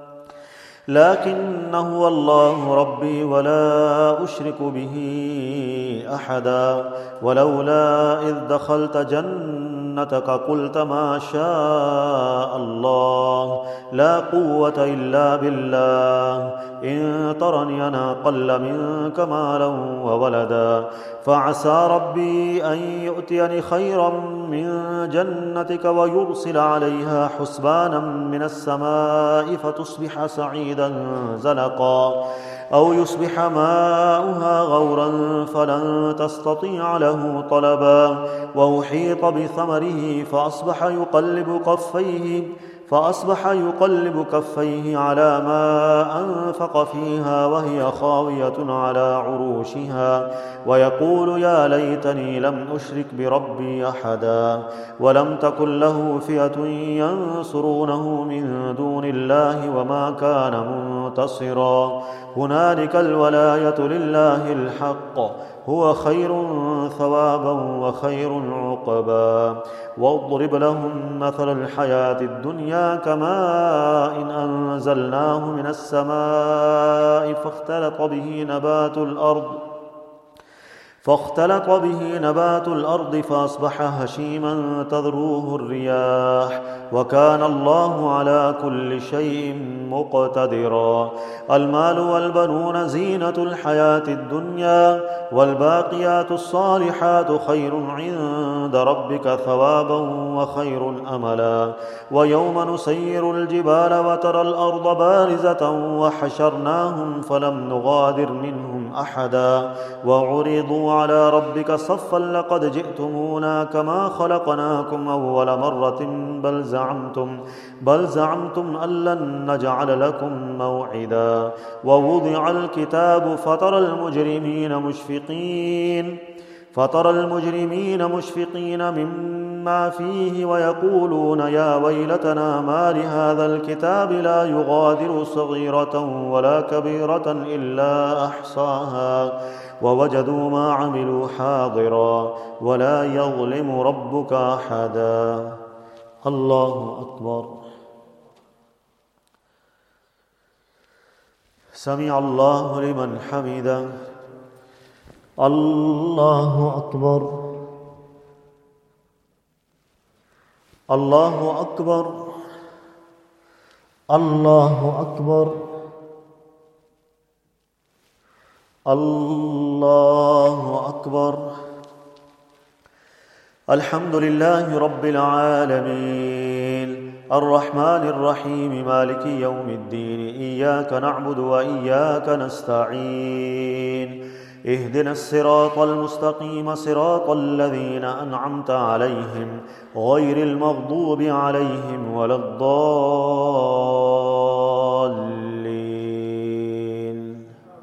لكن هو الله ربي ولا أشرك به أحدا ولولا إذ دخلت جنتك قلت ما شاء الله لا قوة إلا بالله إن ترني أنا أقل منك مالا وولدا فعسى ربي أن يؤتيني خيرا من جنتك ويرسل عليها حسبانا من السماء فتصبح سعيدا زلقا أو يصبح ماؤها غورا فلن تستطيع له طلبا وأحيط بثمره فأصبح يقلب كفيه على ما أنفق فيها وهي خاوية على عروشها ويقول يا ليتني لم أشرك بربي أحدا ولم تكن له فئة ينصرونه من دون الله وما كان منتصرا هنالك الولاية لله الحق هو خير ثوابا وخير عقبا واضرب لهم مثل الحياة الدنيا كماء إن أنزلناه من السماء فاختلط به نبات الأرض فأصبح هشيما تذروه الرياح وكان الله على كل شيء مقتدرا المال والبنون زينة الحياة الدنيا والباقيات الصالحات خير عند ربك ثوابا وخير أملا ويوم نسير الجبال وترى الأرض بارزة وحشرناهم فلم نغادر منهم أحدا وعرضوا على ربك صفا لقد جئتمونا كما خلقناكم أول مرة بل زعمتم أن لن نجعل لكم موعدا ووضع الكتاب فترى المجرمين مشفقين مما فيه ويقولون يا ويلتنا ما لهذا الكتاب لا يغادر صغيرة ولا كبيرة إلا أحصاها ووجدوا ما عملوا حاضرا ولا يظلم ربك أحدا الله أكبر سمع الله لمن حمده الله أكبر الله أكبر الله أكبر الله أكبر الحمد لله رب العالمين الرحمن الرحيم مالك يوم الدين إياك نعبد وإياك نستعين اهدنا الصراط المستقيم صراط الذين أنعمت عليهم غير المغضوب عليهم ولا الضالين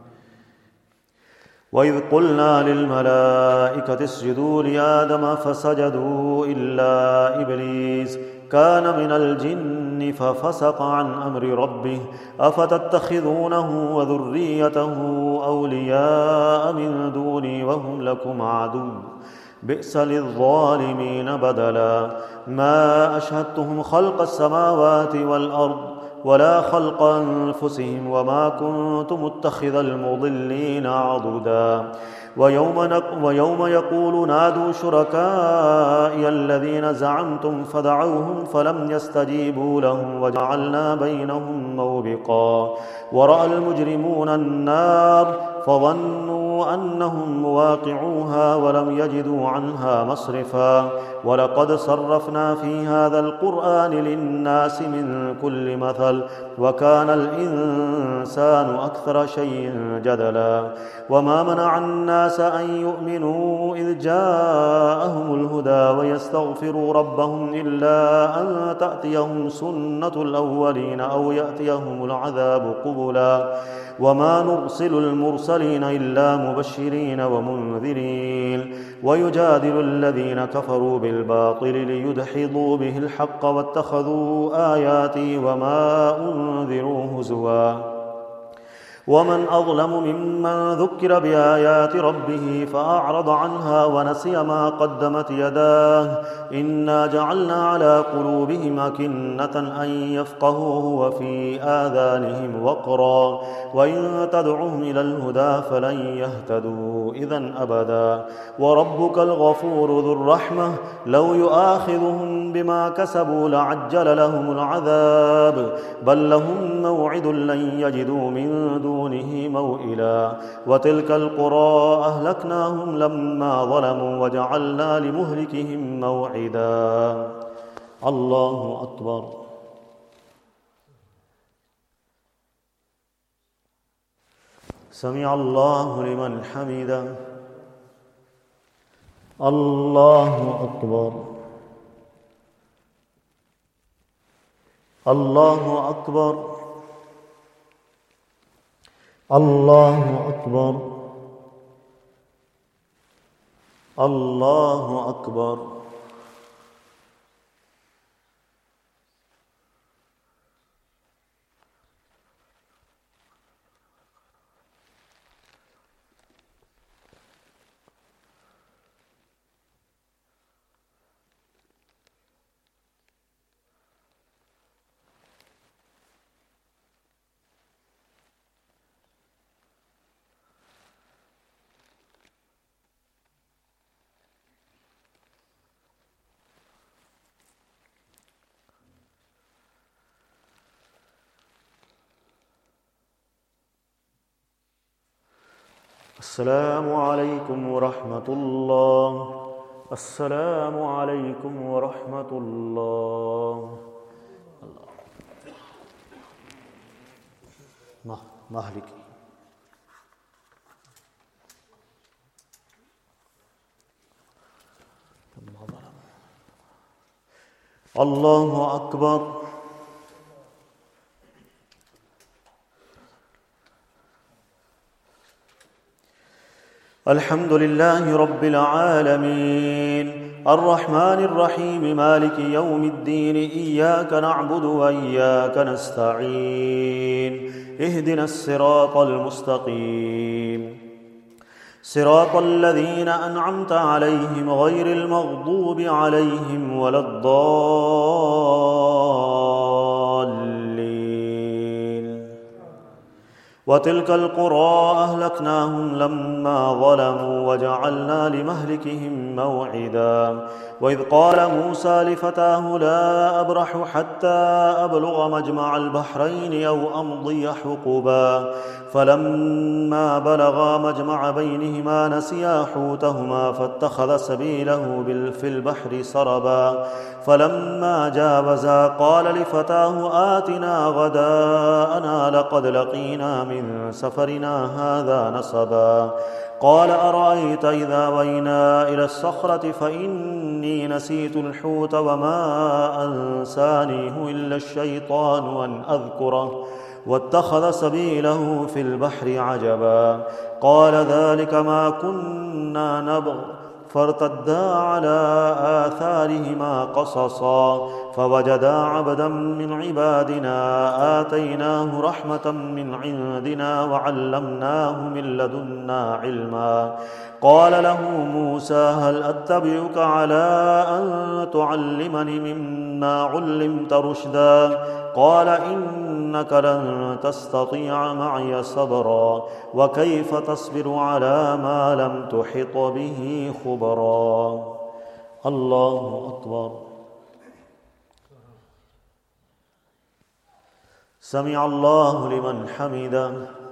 وإذ قلنا للملائكة اسجدوا لآدم فسجدوا إلا إبليس كان من الجن ففسق عن أمر ربه أفتتخذونه وذريته أولياء من دوني وهم لكم عدو بئس للظالمين بدلا ما أشهدتهم خلق السماوات والأرض ولا خلق أنفسهم وما كنت متخذ المضلين عضدا ويوم يقول نادوا شركائي الذين زعمتم فدعوهم فلم يستجيبوا لهم وجعلنا بينهم موبقا ورأى المجرمون النار فظنوا أنهم مواقعوها ولم يجدوا عنها مصرفا ولقد صرفنا في هذا القرآن للناس من كل مثل وكان الإنسان أكثر شيء جدلا وما منع الناس أن يؤمنوا إذ جاءهم الهدى ويستغفروا ربهم إلا أن تأتيهم سنة الأولين أو يأتيهم العذاب قبلا وما نرسل المرسلين إلا مبشرين ومنذرين ويجادل الذين كفروا بالباطل ليدحضوا به الحق واتخذوا آياتي وما أنذروا هزوا ومن أظلم ممن ذكر بآيات ربه فأعرض عنها ونسي ما قدمت يداه إنا جعلنا على قلوبهم أكنة أن يفقهوه وفي آذانهم وقرا وإن تدعهم إلى الهدى فلن يهتدوا لبثوا إذا أبدا. وربك الغفور ذو الرحمة لو يؤاخذهم بما كسبوا لعجل لهم العذاب، بل لهم موعد لن يجدوا من دونه موئلا. وتلك القرى أهلكناهم لما ظلموا وجعلنا لمهلكهم موعدا. الله أكبر. سمع الله لمن حمده. الله أكبر. الله أكبر. الله أكبر. الله أكبر. السلام عليكم ورحمة الله. السلام عليكم ورحمة الله. مهلك. الله أكبر. الحمد لله رب العالمين الرحمن الرحيم مالك يوم الدين إياك نعبد وإياك نستعين اهدنا الصراط المستقيم صراط الذين أنعمت عليهم غير المغضوب عليهم ولا الضالين. وتلك القرى أهلكناهم لما ظلموا وجعلنا لمهلكهم موعدا. وإذ قال موسى لفتاه لا أبرح حتى أبلغ مجمع البحرين أو أمضي حقبا فلما بلغا مجمع بينهما نسيا حوتهما فاتخذ سبيله في البحر سربا فلما جاوزا قال لفتاه آتنا غداءنا لقد لقينا من سفرنا هذا نصبا قال أرأيت إذا وينا إلى الصخرة فإني نسيت الحوت وما أنسانيه إلا الشيطان أن أذكره واتخذ سبيله في البحر عجبا قال ذلك ما كنا نبغ فارتدا على آثارهما قصصا فوجدا عبدا من عبادنا آتيناه رحمة من عندنا وعلمناه من لدنا علما قال له موسى هل أتبعك على أن تعلمني مما علمت رشدا قال إنك لن تستطيع معي صبرا وكيف تصبر على ما لم تحط به خبرا. الله أكبر. سمع الله لمن حمده.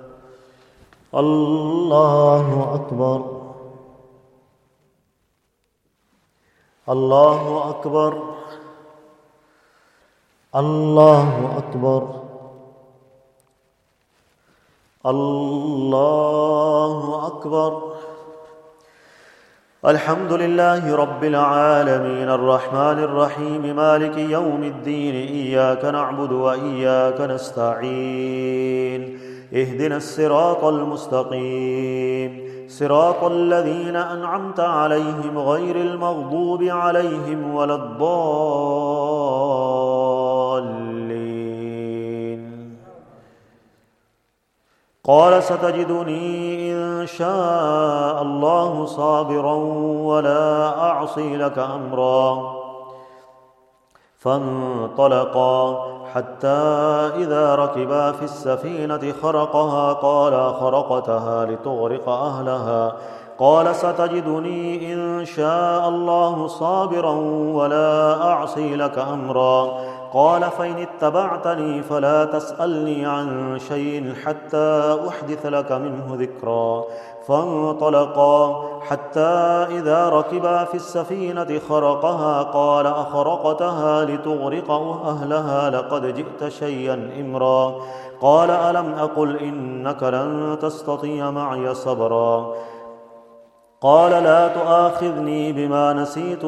الله أكبر. الله أكبر. الله أكبر. الله أكبر. الحمد لله رب العالمين الرحمن الرحيم مالك يوم الدين إياك نعبد وإياك نستعين اهدنا الصراط المستقيم صراط الذين أنعمت عليهم غير المغضوب عليهم ولا الضالين. قال ستجدني إن شاء الله صابرا ولا أعصي لك أمرا فانطلقا حتى إذا ركبا في السفينة خرقها قال خرقتها لتغرق أهلها قال ستجدني إن شاء الله صابرا ولا أعصي لك أمرا. قال فإن اتبعتني فلا تسألني عن شيء حتى أحدث لك منه ذكرا. فانطلقا حتى إذا ركبا في السفينة خرقها قال أخرقتها لتغرق أهلها لقد جئت شيئا إمرا. قال ألم أقل إنك لن تستطيع معي صبرا. قال لا تؤاخذني بما نسيت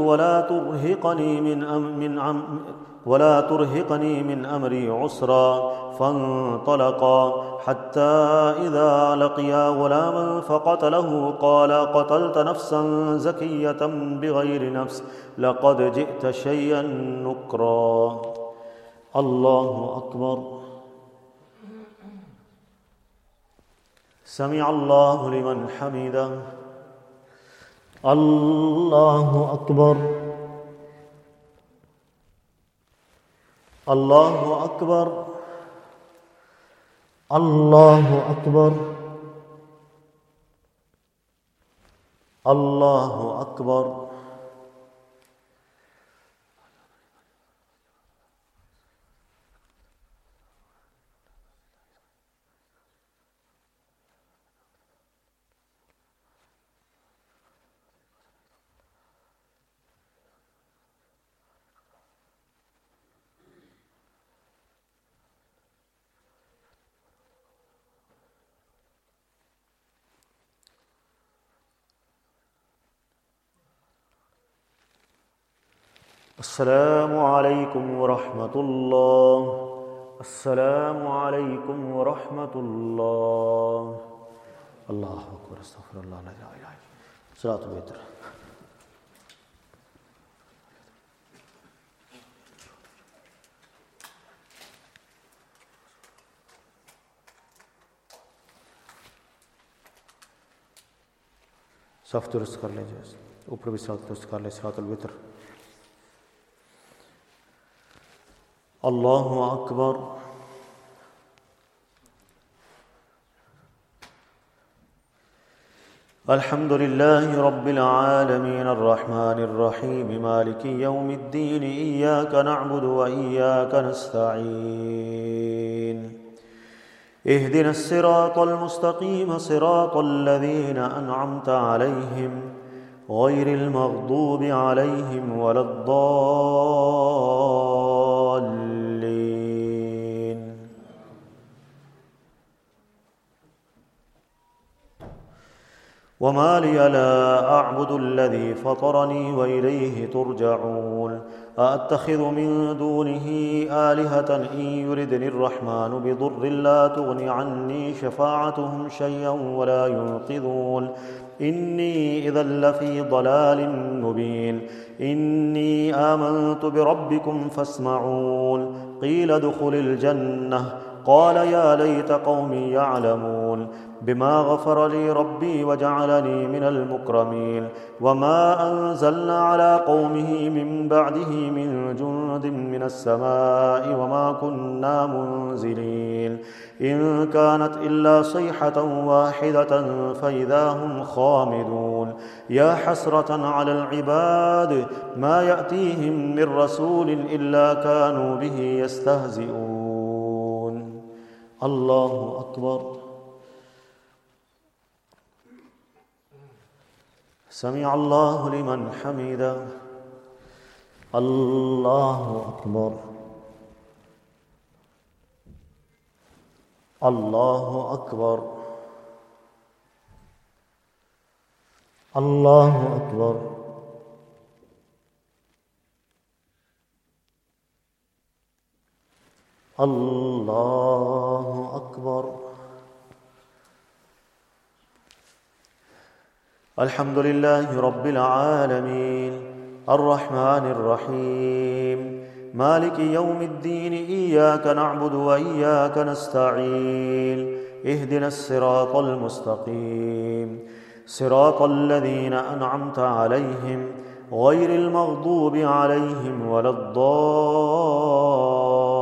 ولا ترهقني من أمري عسرا. فانطلقا حتى إذا لقيا غلاما فقتله قال قتلت نفسا زكية بغير نفس لقد جئت شيئا نكرا. الله أكبر. سمع الله لمن حمده. الله أكبر. الله أكبر. الله أكبر. الله أكبر. السلام عليكم ورحمة الله. السلام عليكم ورحمة الله. الله أكبر. استغفر الله لا إله إلا هو. صلاة الوتر. صف درست कर लीजिए, ऊपर भी साथ दुरुस्त कर ले. صلاة الوتر. الله أكبر. الحمد لله رب العالمين الرحمن الرحيم مالك يوم الدين إياك نعبد وإياك نستعين اهدنا الصراط المستقيم صراط الذين أنعمت عليهم غير المغضوب عليهم ولا الضالين. وما لي لا أعبد الذي فطرني وإليه ترجعون. أأتخذ من دونه آلهة إن يردني الرحمن بضر لا تغن عني شفاعتهم شيئا ولا ينقذون. إني إذا لفي ضلال مبين. إني آمنت بربكم فاسمعون. قيل ادخل الجنة قال يا ليت قومي يعلمون بما غفر لي ربي وجعلني من المكرمين. وما أنزلنا على قومه من بعده من جند من السماء وما كنا منزلين. إن كانت إلا صيحة واحدة فإذا هم خامدون. يا حسرة على العباد ما يأتيهم من رسول إلا كانوا به يستهزئون. الله أكبر. سمع الله لمن حمده. الله أكبر. الله أكبر. الله أكبر. الله أكبر. الحمد لله رب العالمين الرحمن الرحيم مالك يوم الدين إياك نعبد وإياك نستعين اهدنا الصراط المستقيم صراط الذين أنعمت عليهم غير المغضوب عليهم ولا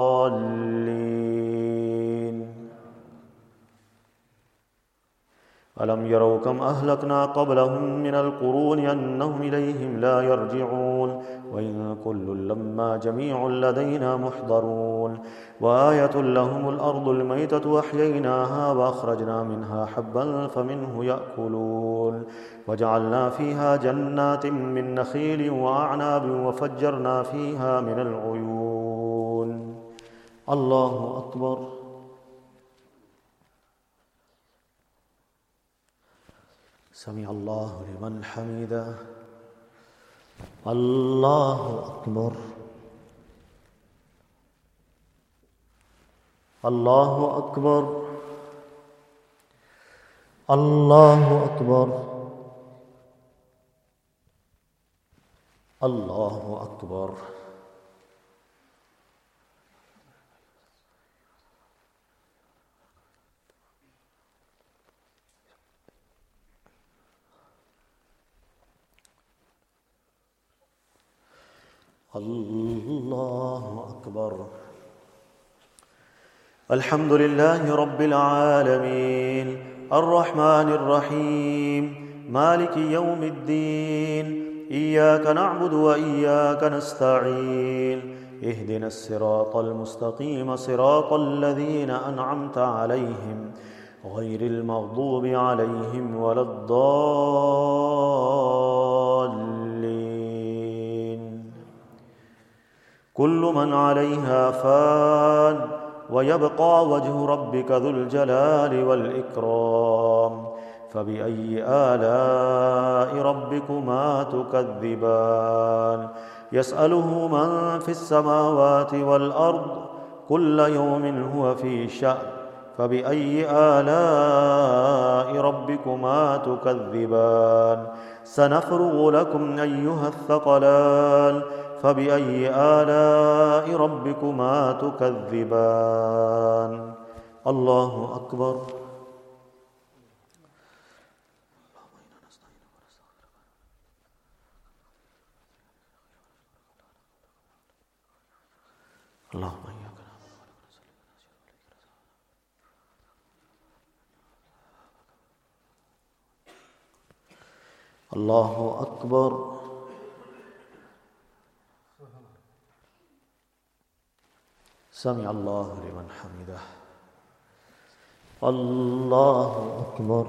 الضالين. अलम यरौ कम अहलकना क़ब्लहुम मिनल क़ुरून अन्नहुम इलैहिम ला यरजिऊन व इन कुल्लुन लम्मा जमीउन लदैना मुहदरून व आयतुल लहुमुल अर्दुल मैततु अह्यैनाहा व अख़रजना मिन्हा हब्बन फमिन्हु यअकुलून व जअलना फ़ीहा जन्नातिन मिन नख़ीलिन व अअनाबिन व फ़ज्जरना फ़ीहा मिनल उयून। अल्लाहु अकबर। समी अल्लाहु लिमन हमीदा। अल्लाहु अकबर। अल्लाहु अकबर। अल्लाहु अकबर। अल्लाहु अकबर। अल्लाहु अकबर। अल्हम्दुलिल्लाहि रब्बिल आलमीन अर्रहमानिर रहीम मालिकि यौमिद्दीन इय्याका नअबुदु व इय्याका नस्तईन इहदिनस सिरातल मुस्तकीम सिरातल लज़ीना अनअमता अलैहिम गैरिल मग़दूबि अलैहिम वलद्दाल्लीन। कुल्लु मन अलैहा फ़ान व यबक़ा वजहु रब्बिका ज़ुल जलालि वल इकराम फ़बिअय्यि आलाइ रब्बिकुमा तुकज़्ज़िबान। यसअलुहु मन फ़िस समावाति वल अर्द कुल्ल यौमिन हुव फ़ी शअन फ़बिअय्यि आलाइ रब्बिकुमा तुकज़्ज़िबान। सनफ़्रुग़ु लकुम अय्युहस सक़लान फ़बिअय्यि आलाइ रब्बिकुमा तुकज़्ज़िबान। अल्लाहु अकबर। अल्लाहु अकबर। समी अल्लाहु लिमन हमीदा। अल्लाहु अकबर।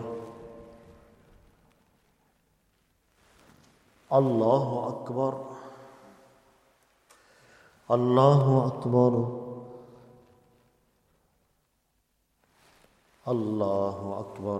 अल्लाहु अकबर। अल्लाहु अकबर। अल्लाहु अकबर।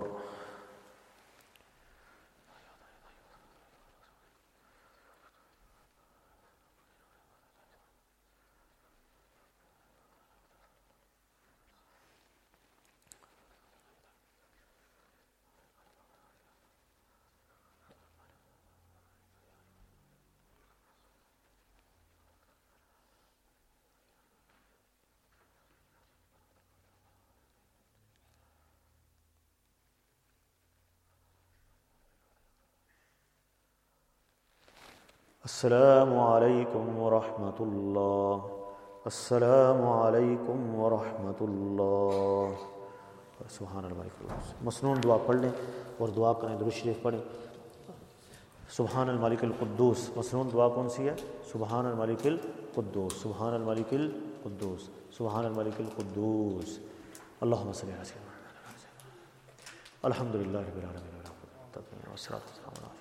अस्सलामु अलैकुम वरहमतुल्लाह। अस्सलामु अलैकुम वरहमतुल्लाह। सुभानअल्लाह। मसनून दुआ पढ़ लें और दुआ करें, दुरूद शरीफ पढ़ें। सुभानल मालिकिल कुद्दूस। मसनून दुआ कौन सी है? सुभानल मालिकिल कुद्दूस, सुभानल मालिकिल कुद्दूस, सुभानल मालिकिल कुद्दूस। अल्लाहुम्मा सल्लि अला सय्यिदिना अल्हम्दुलिल्लाहि रब्बिल आलमीन वस्सलातु वस्सलामु अला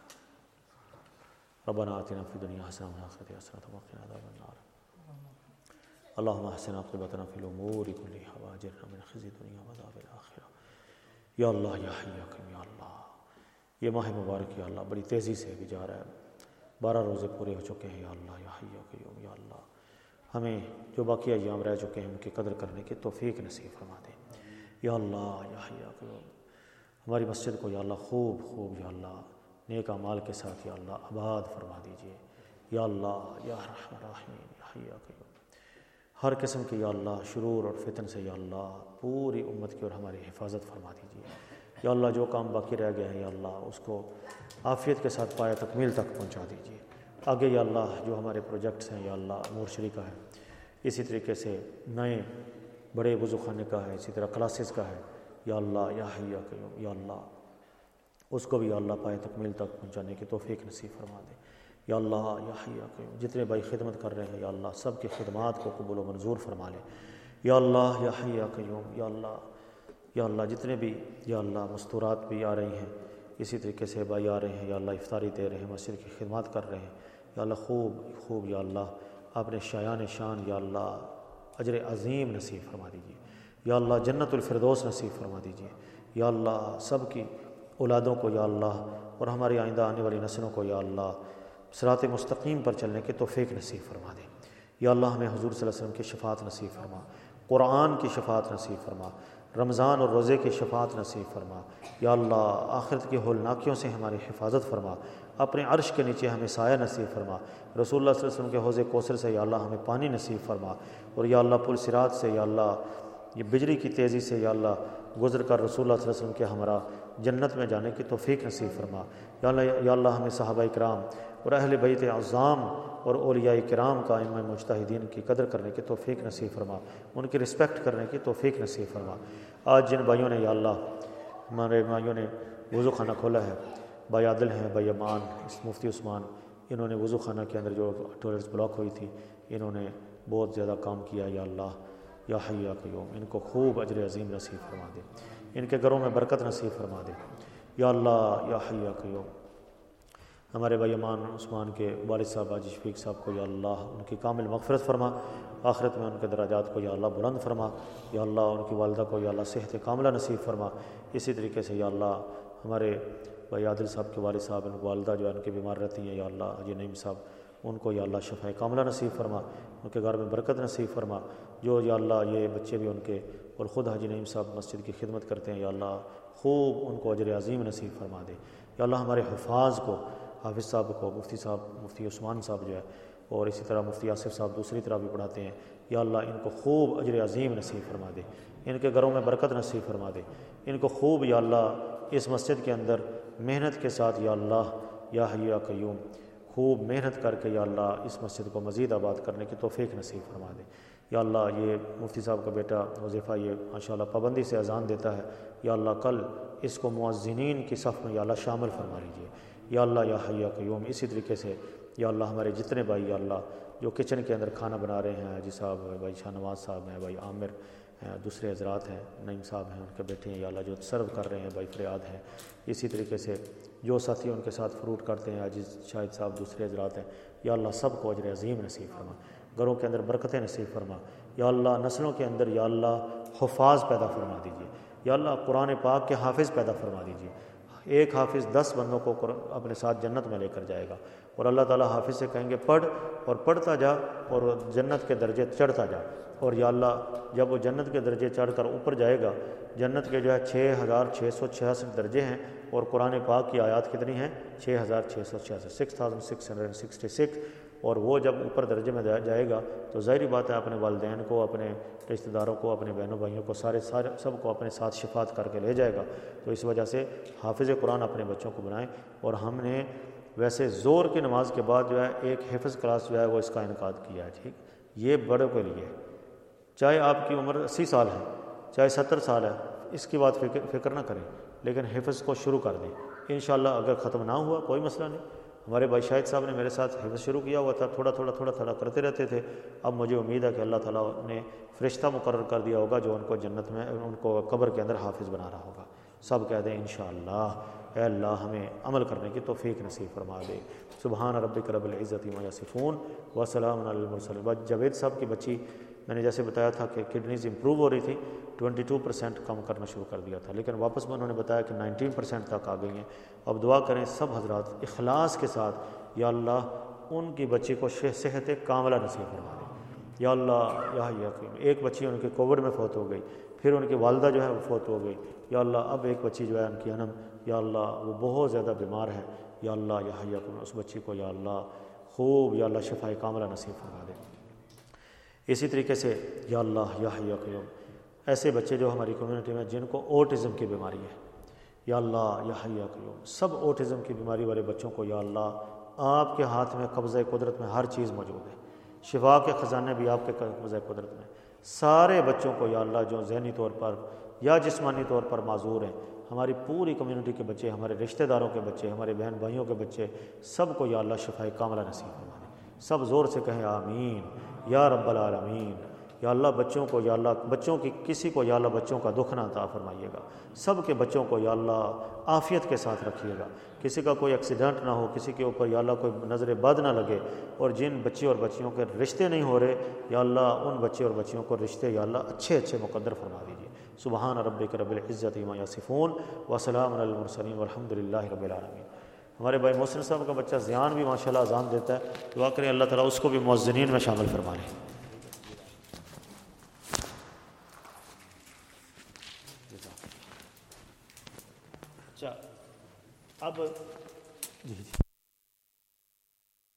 रब्बना आतिना फ़िद दुनिया हसनह व फ़िल आखिरति हसनह व क़िना अज़ाबन नार। अल्लाहुम्मा अहसिन आक़िबतना फ़िल उमूरि कुल्लिहा व अजिरना मिन ख़िज़्यि दुनिया व अज़ाबिल आखिरह। या अल्लाह या हय्य या क़य्यूम। या अल्लाह, ये माह मुबारक या अल्लाह बड़ी तेज़ी से भी जा रहा है। 12 रोज़े पूरे हो चुके हैं। या अल्लाह या हय्य या क़य्यूम। या अल्लाह, हमें जो बाकी अय्याम रह चुके हैं उनकी कदर करने की तौफ़ीक़ नसीब फरमा दें। या अल्लाह या हय्य या क़य्यूम, हमारी मस्जिद को या अल्लाह खूब या अल्लाह नेक अमाल के साथ या अल्लाह आबाद फरमा दीजिए। या अल्लाह या रहमान रहीम या हय्य या क़य्यूम, हर किस्म की या अल्लाह शुरूर और फितन से या अल्लाह पूरी उम्मत की और हमारी हिफाजत फरमा दीजिए। या अल्लाह, जो काम बाकी रह गया है या अल्लाह उसको आफ़ियत के साथ पाया तकमील तक पहुँचा दीजिए। आगे या अल्लाह जो हमारे प्रोजेक्ट्स हैं या अल्लाह मोर्शरी का है, इसी तरीके से नए बड़े वज़ू खाने का है, इसी तरह क्लासेस का है। या अल्लाह या हय्य या क़य्यूम, या अल्लाह उसको भी या अल्लाह पाए तकमील तक पहुँचाने की तौफीक नसीब फरमा दे। या अल्लाह या हय्यु या क़य्यूम, जितने भाई खिदमत कर रहे हैं या अल्लाह सब की खिदमत को कबूल व मंजूर फरमा ले। या अल्लाह या हय्यु या क़य्यूम, या अल्लाह जितने भी या अल्लाह मस्तूरात भी आ रही हैं, इसी तरीके से भाई आ रहे हैं या अल्लाह इफ्तारी दे रहे हैं, मस्जिद की खिदमत कर रहे हैं या अल्लाह खूब या अल्लाह अपने शायान शान या अल्लाह अजर अज़ीम नसीब फरमा दीजिए। या अल्लाह जन्नतुल फिरदौस नसीब फरमा दीजिए। या अल्लाह सब की औलादों को या अल्लाह और हमारी आइंदा आने वाली नस्लों को या अल्लाह सिरात मुस्तकीम पर चलने के तौफीक नसीब फरमा दे। या अल्लाह हमें हुज़ूर सल्लल्लाहु अलैहि वसल्लम की शफ़ाअत नसीब फरमा, कुरान की शफ़ाअत नसीब फरमा, रमज़ान और रोज़े की शफ़ाअत नसीब फरमा। या अल्लाह आखिरत की होलनाकियों से हमारी हिफाजत फरमा, अपने अर्श के नीचे हमें साया नसीब फरमा। रसूलुल्लाह सल्लल्लाहु अलैहि वसल्लम के हौज़े कौसर से या अल्लाह हमें पानी नसीब फरमा। और या अल्लाह पुल सिरात से या अल्लाह ये बिजली की तेज़ी से या अल्लाह गुज़र कर रसूलुल्लाह सल्लल्लाहु अलैहि वसल्लम के हमरा जन्नत में जाने की तौफीक नसीब फरमा। या अल्लाह हमें सहाबाए किराम और अहले बैत अज़्ज़ाम और औलियाए किराम का इमाम मुज्तहिदीन की कदर करने की तौफीक नसीब फरमा, उनकी रिस्पेक्ट करने की तौफीक नसीब फरमा। आज जिन भाइयों ने या अल्लाह हमारे भाइयों ने वज़ू खाना खोला है, भाई आदिल हैं, भाई अमान, मुफ्ती उस्मान, इन्होंने वज़ू खाना के अंदर जो टॉयलेट्स ब्लॉक हुई थी, इन्होंने बहुत ज़्यादा काम किया। या अल्लाह या हय्यु या क़य्यूम, इनको खूब अजर अज़ीम नसीब फरमा दे, इनके घरों में बरकत नसीब फरमा दे। या अल्लाह या हय्यु या क़य्यूम, हमारे भाई अमान उस्मान के वालिद साहब हाजी शफीक साहब को या अल्लाह उनकी कामिल मग़फ़िरत फरमा, आखिरत में उनके दराजात को या अल्लाह बुलंद फरमा। या अल्लाह उनकी वालिदा को या अल्लाह सेहत कामिला नसीब फरमा। इसी तरीके से या अल्लाह हमारे भाई आदिल साहब के वालिद साहब, उनकी वालिदा जो है उनकी बीमार रहती हैं, या अल्लाह हाजी नईम साहब, उनको या अल्लाह शफ़ाए कामिला नसीब फरमा, उनके घर में बरकत नसीब फरमा। जो या अल्लाह ये बच्चे भी उनके और ख़ुद हाजी नईम साहब मस्जिद की खिदमत करते हैं, या अल्लाह खूब उनको अजर अज़ीम नसीब फरमा दे। या अल्लाह हमारे हुफ़ाज़ को, हाफिज़ साहब को, मुफ्ती साहब, मुफ्ती उस्मान साहब जो है, और इसी तरह मुफ्ती आसिफ साहब दूसरी तरह भी पढ़ाते हैं, या अल्लाह इनको खूब अजर अज़ीम नसीब फरमा दे, इनके घरों में बरकत नसीब फरमा दे, इनको खूब या अल्लाह इस मस्जिद के अंदर मेहनत के साथ या अल्लाह या हय्यु या क़य्यूम खूब मेहनत करके या अल्लाह इस मस्जिद को मज़ीद आबाद करने की तौफीक नसीब फरमा दे। या अल्लाह ये मुफ्ती साहब का बेटा वज़ीफ़ा ये माशाअल्लाह पाबंदी से अज़ान देता है, या अल्लाह कल इसको मुअज़्ज़िनीन की सफ़ में या अल्लाह शामिल फरमा लीजिए। या अल्लाह या हय्यु या क़य्यूम, इसी तरीके से या अल्लाह हमारे जितने भाई या अल्लाह जो किचन के अंदर खाना बना रहे हैं, हाजी साहब, भाई शाहनवाज़ साहब हैं, भाई आमिर हैं, दूसरे हज़रात हैं, नईम साहब हैं, उनके बेटे हैं, या अल्लाह जो सर्व कर रहे हैं, भाई फ़रियाद हैं, इसी तरीके से जो साथी उनके साथ फ्रूट करते हैं, हाजी शाहिद साहब, दूसरे हज़रात हैं, या अल्लाह सब को अजर अज़ीम नसीब फरमा, घरों के अंदर बरकतें नसीब फरमा। या अल्लाह नस्लों के अंदर या अल्लाह हुफ़ाज़ पैदा फरमा दीजिए। या अल्लाह कुरान पाक के हाफिज़ पैदा फरमा दीजिए। एक हाफिज़ 10 बंदों को अपने साथ जन्नत में लेकर जाएगा, और अल्लाह ताला हाफिज़ से कहेंगे पढ़, और पढ़ता जा और जन्नत के दर्जे चढ़ता जा। और या अल्लाह जब वो जन्नत के दर्जे चढ़कर ऊपर जाएगा, जन्नत के जो है 6666 दर्जे हैं, और कुरान पाक की आयत कितनी हैं? 6666, 6666। और वो जब ऊपर दर्जे में जाएगा तो ज़ाहिरी बात है अपने वालिदैन को, अपने रिश्तेदारों को, अपने बहनों भाइयों को, सारे सबको अपने साथ शिफात करके ले जाएगा। तो इस वजह से हाफिज़ कुरान अपने बच्चों को बनाएं। और हमने वैसे ज़ोर की नमाज के बाद जो है एक हिफ्ज़ क्लास जो है वो इसका इनकाद किया है। ठीक, ये बड़ों के लिए, चाहे आपकी उम्र 80 साल है, चाहे 70 साल है, इसकी बात फ़िक्र ना करें, लेकिन हिफ्ज़ को शुरू कर दें। इंशाअल्लाह अगर ख़त्म ना हुआ कोई मसला नहीं। हमारे भाई शाहिद साहब ने मेरे साथ हिफ्ज़ शुरू किया हुआ था, थोड़ा थोड़ा करते रहते थे। अब मुझे उम्मीद है कि अल्लाह ताला ने फ़रिश्ता मुकर्रर कर दिया होगा जो उनको जन्नत में, उनको कब्र के अंदर हाफिज़ बना रहा होगा। सब कहते हैं इंशाअल्लाह। ऐ अल्लाह हमें अमल करने की तौफीक नसीब फरमा दे। सुबहान रब्बिक रब्बिल इज़्ज़ति अम्मा यसिफ़ून व सलामुन अलल मुरसलीन। जावेद साहब की बच्ची, मैंने जैसे बताया था कि किडनीज़ इम्प्रूव हो रही थी, 22% कम करना शुरू कर दिया था, लेकिन वापस में उन्होंने बताया कि 19% तक आ गई हैं। अब दुआ करें सब हजरात इखलास के साथ, या अल्लाह उनकी बच्ची को सेहत कामिला नसीब फरमा दे। या अल्लाह या एक बच्ची उनकी कोविड में फ़ौत हो गई, फिर उनकी वालिदा जो है वो फ़ौत हो गई। या अल्लाह अब एक बच्ची जो है उनकी अनम, या अल्लाह वो बहुत ज़्यादा बीमार है। या अल्लाह या उस बच्ची को या अल्लाह खूब या अल्लाह शफ़ाए कामिला नसीब फरमा दे। इसी तरीके से या अल्लाह या ऐसे बच्चे जो हमारी कम्युनिटी में जिनको ओटिज़म की बीमारी है, या अल्लाह या सब ओटिज़म की बीमारी वाले बच्चों को या अल्लाह आपके हाथ में कब्ज़ा कुदरत में हर चीज़ मौजूद है। शिफा के ख़जाने भी आपके कब्ज़ा कुदरत में। सारे बच्चों को या अल्लाह जो ज़हनी तौर पर या जिस्मानी तौर पर माजूर हैं, हमारी पूरी कम्युनिटी के बच्चे, हमारे रिश्तेदारों के बच्चे, हमारे बहन भाइयों के बच्चे, सबको या अल्लाह शिफाए कामला नसीब फरमा दे। सब ज़ोर से कहें आमीन या रब्बल आलमीन। या अल्लाह बच्चों को, या अल्लाह बच्चों की किसी को, या अल्लाह बच्चों का दुख ना अता फरमाइएगा। सब के बच्चों को या अल्लाह आफ़ियत के साथ रखिएगा। किसी का कोई एक्सीडेंट ना हो, किसी के ऊपर या अल्लाह कोई नज़र बद ना लगे। और जिन बच्चे और बच्चियों के रिश्ते नहीं हो रहे, या अल्लाह उन बच्चे और बच्चियों को रिश्ते या अल्लाह अच्छे अच्छे मुक़द्दर फरमा दीजिए। सुबहान रब्बिक रब्बिल इज़्ज़ति अम्मा यसिफ़ून व सलामुन अलल मुरसलीन वल्हम्दुलिल्लाहि रब्बिल आलमीन। हमारे भाई मोहसिन साहब का बच्चा ज़ियान भी माशाल्लाह अज़ान देता है। दुआ करें अल्लाह ताला उसको भी मुअज़्ज़िनीन में शामिल फरमा लें। अच्छा, अब जी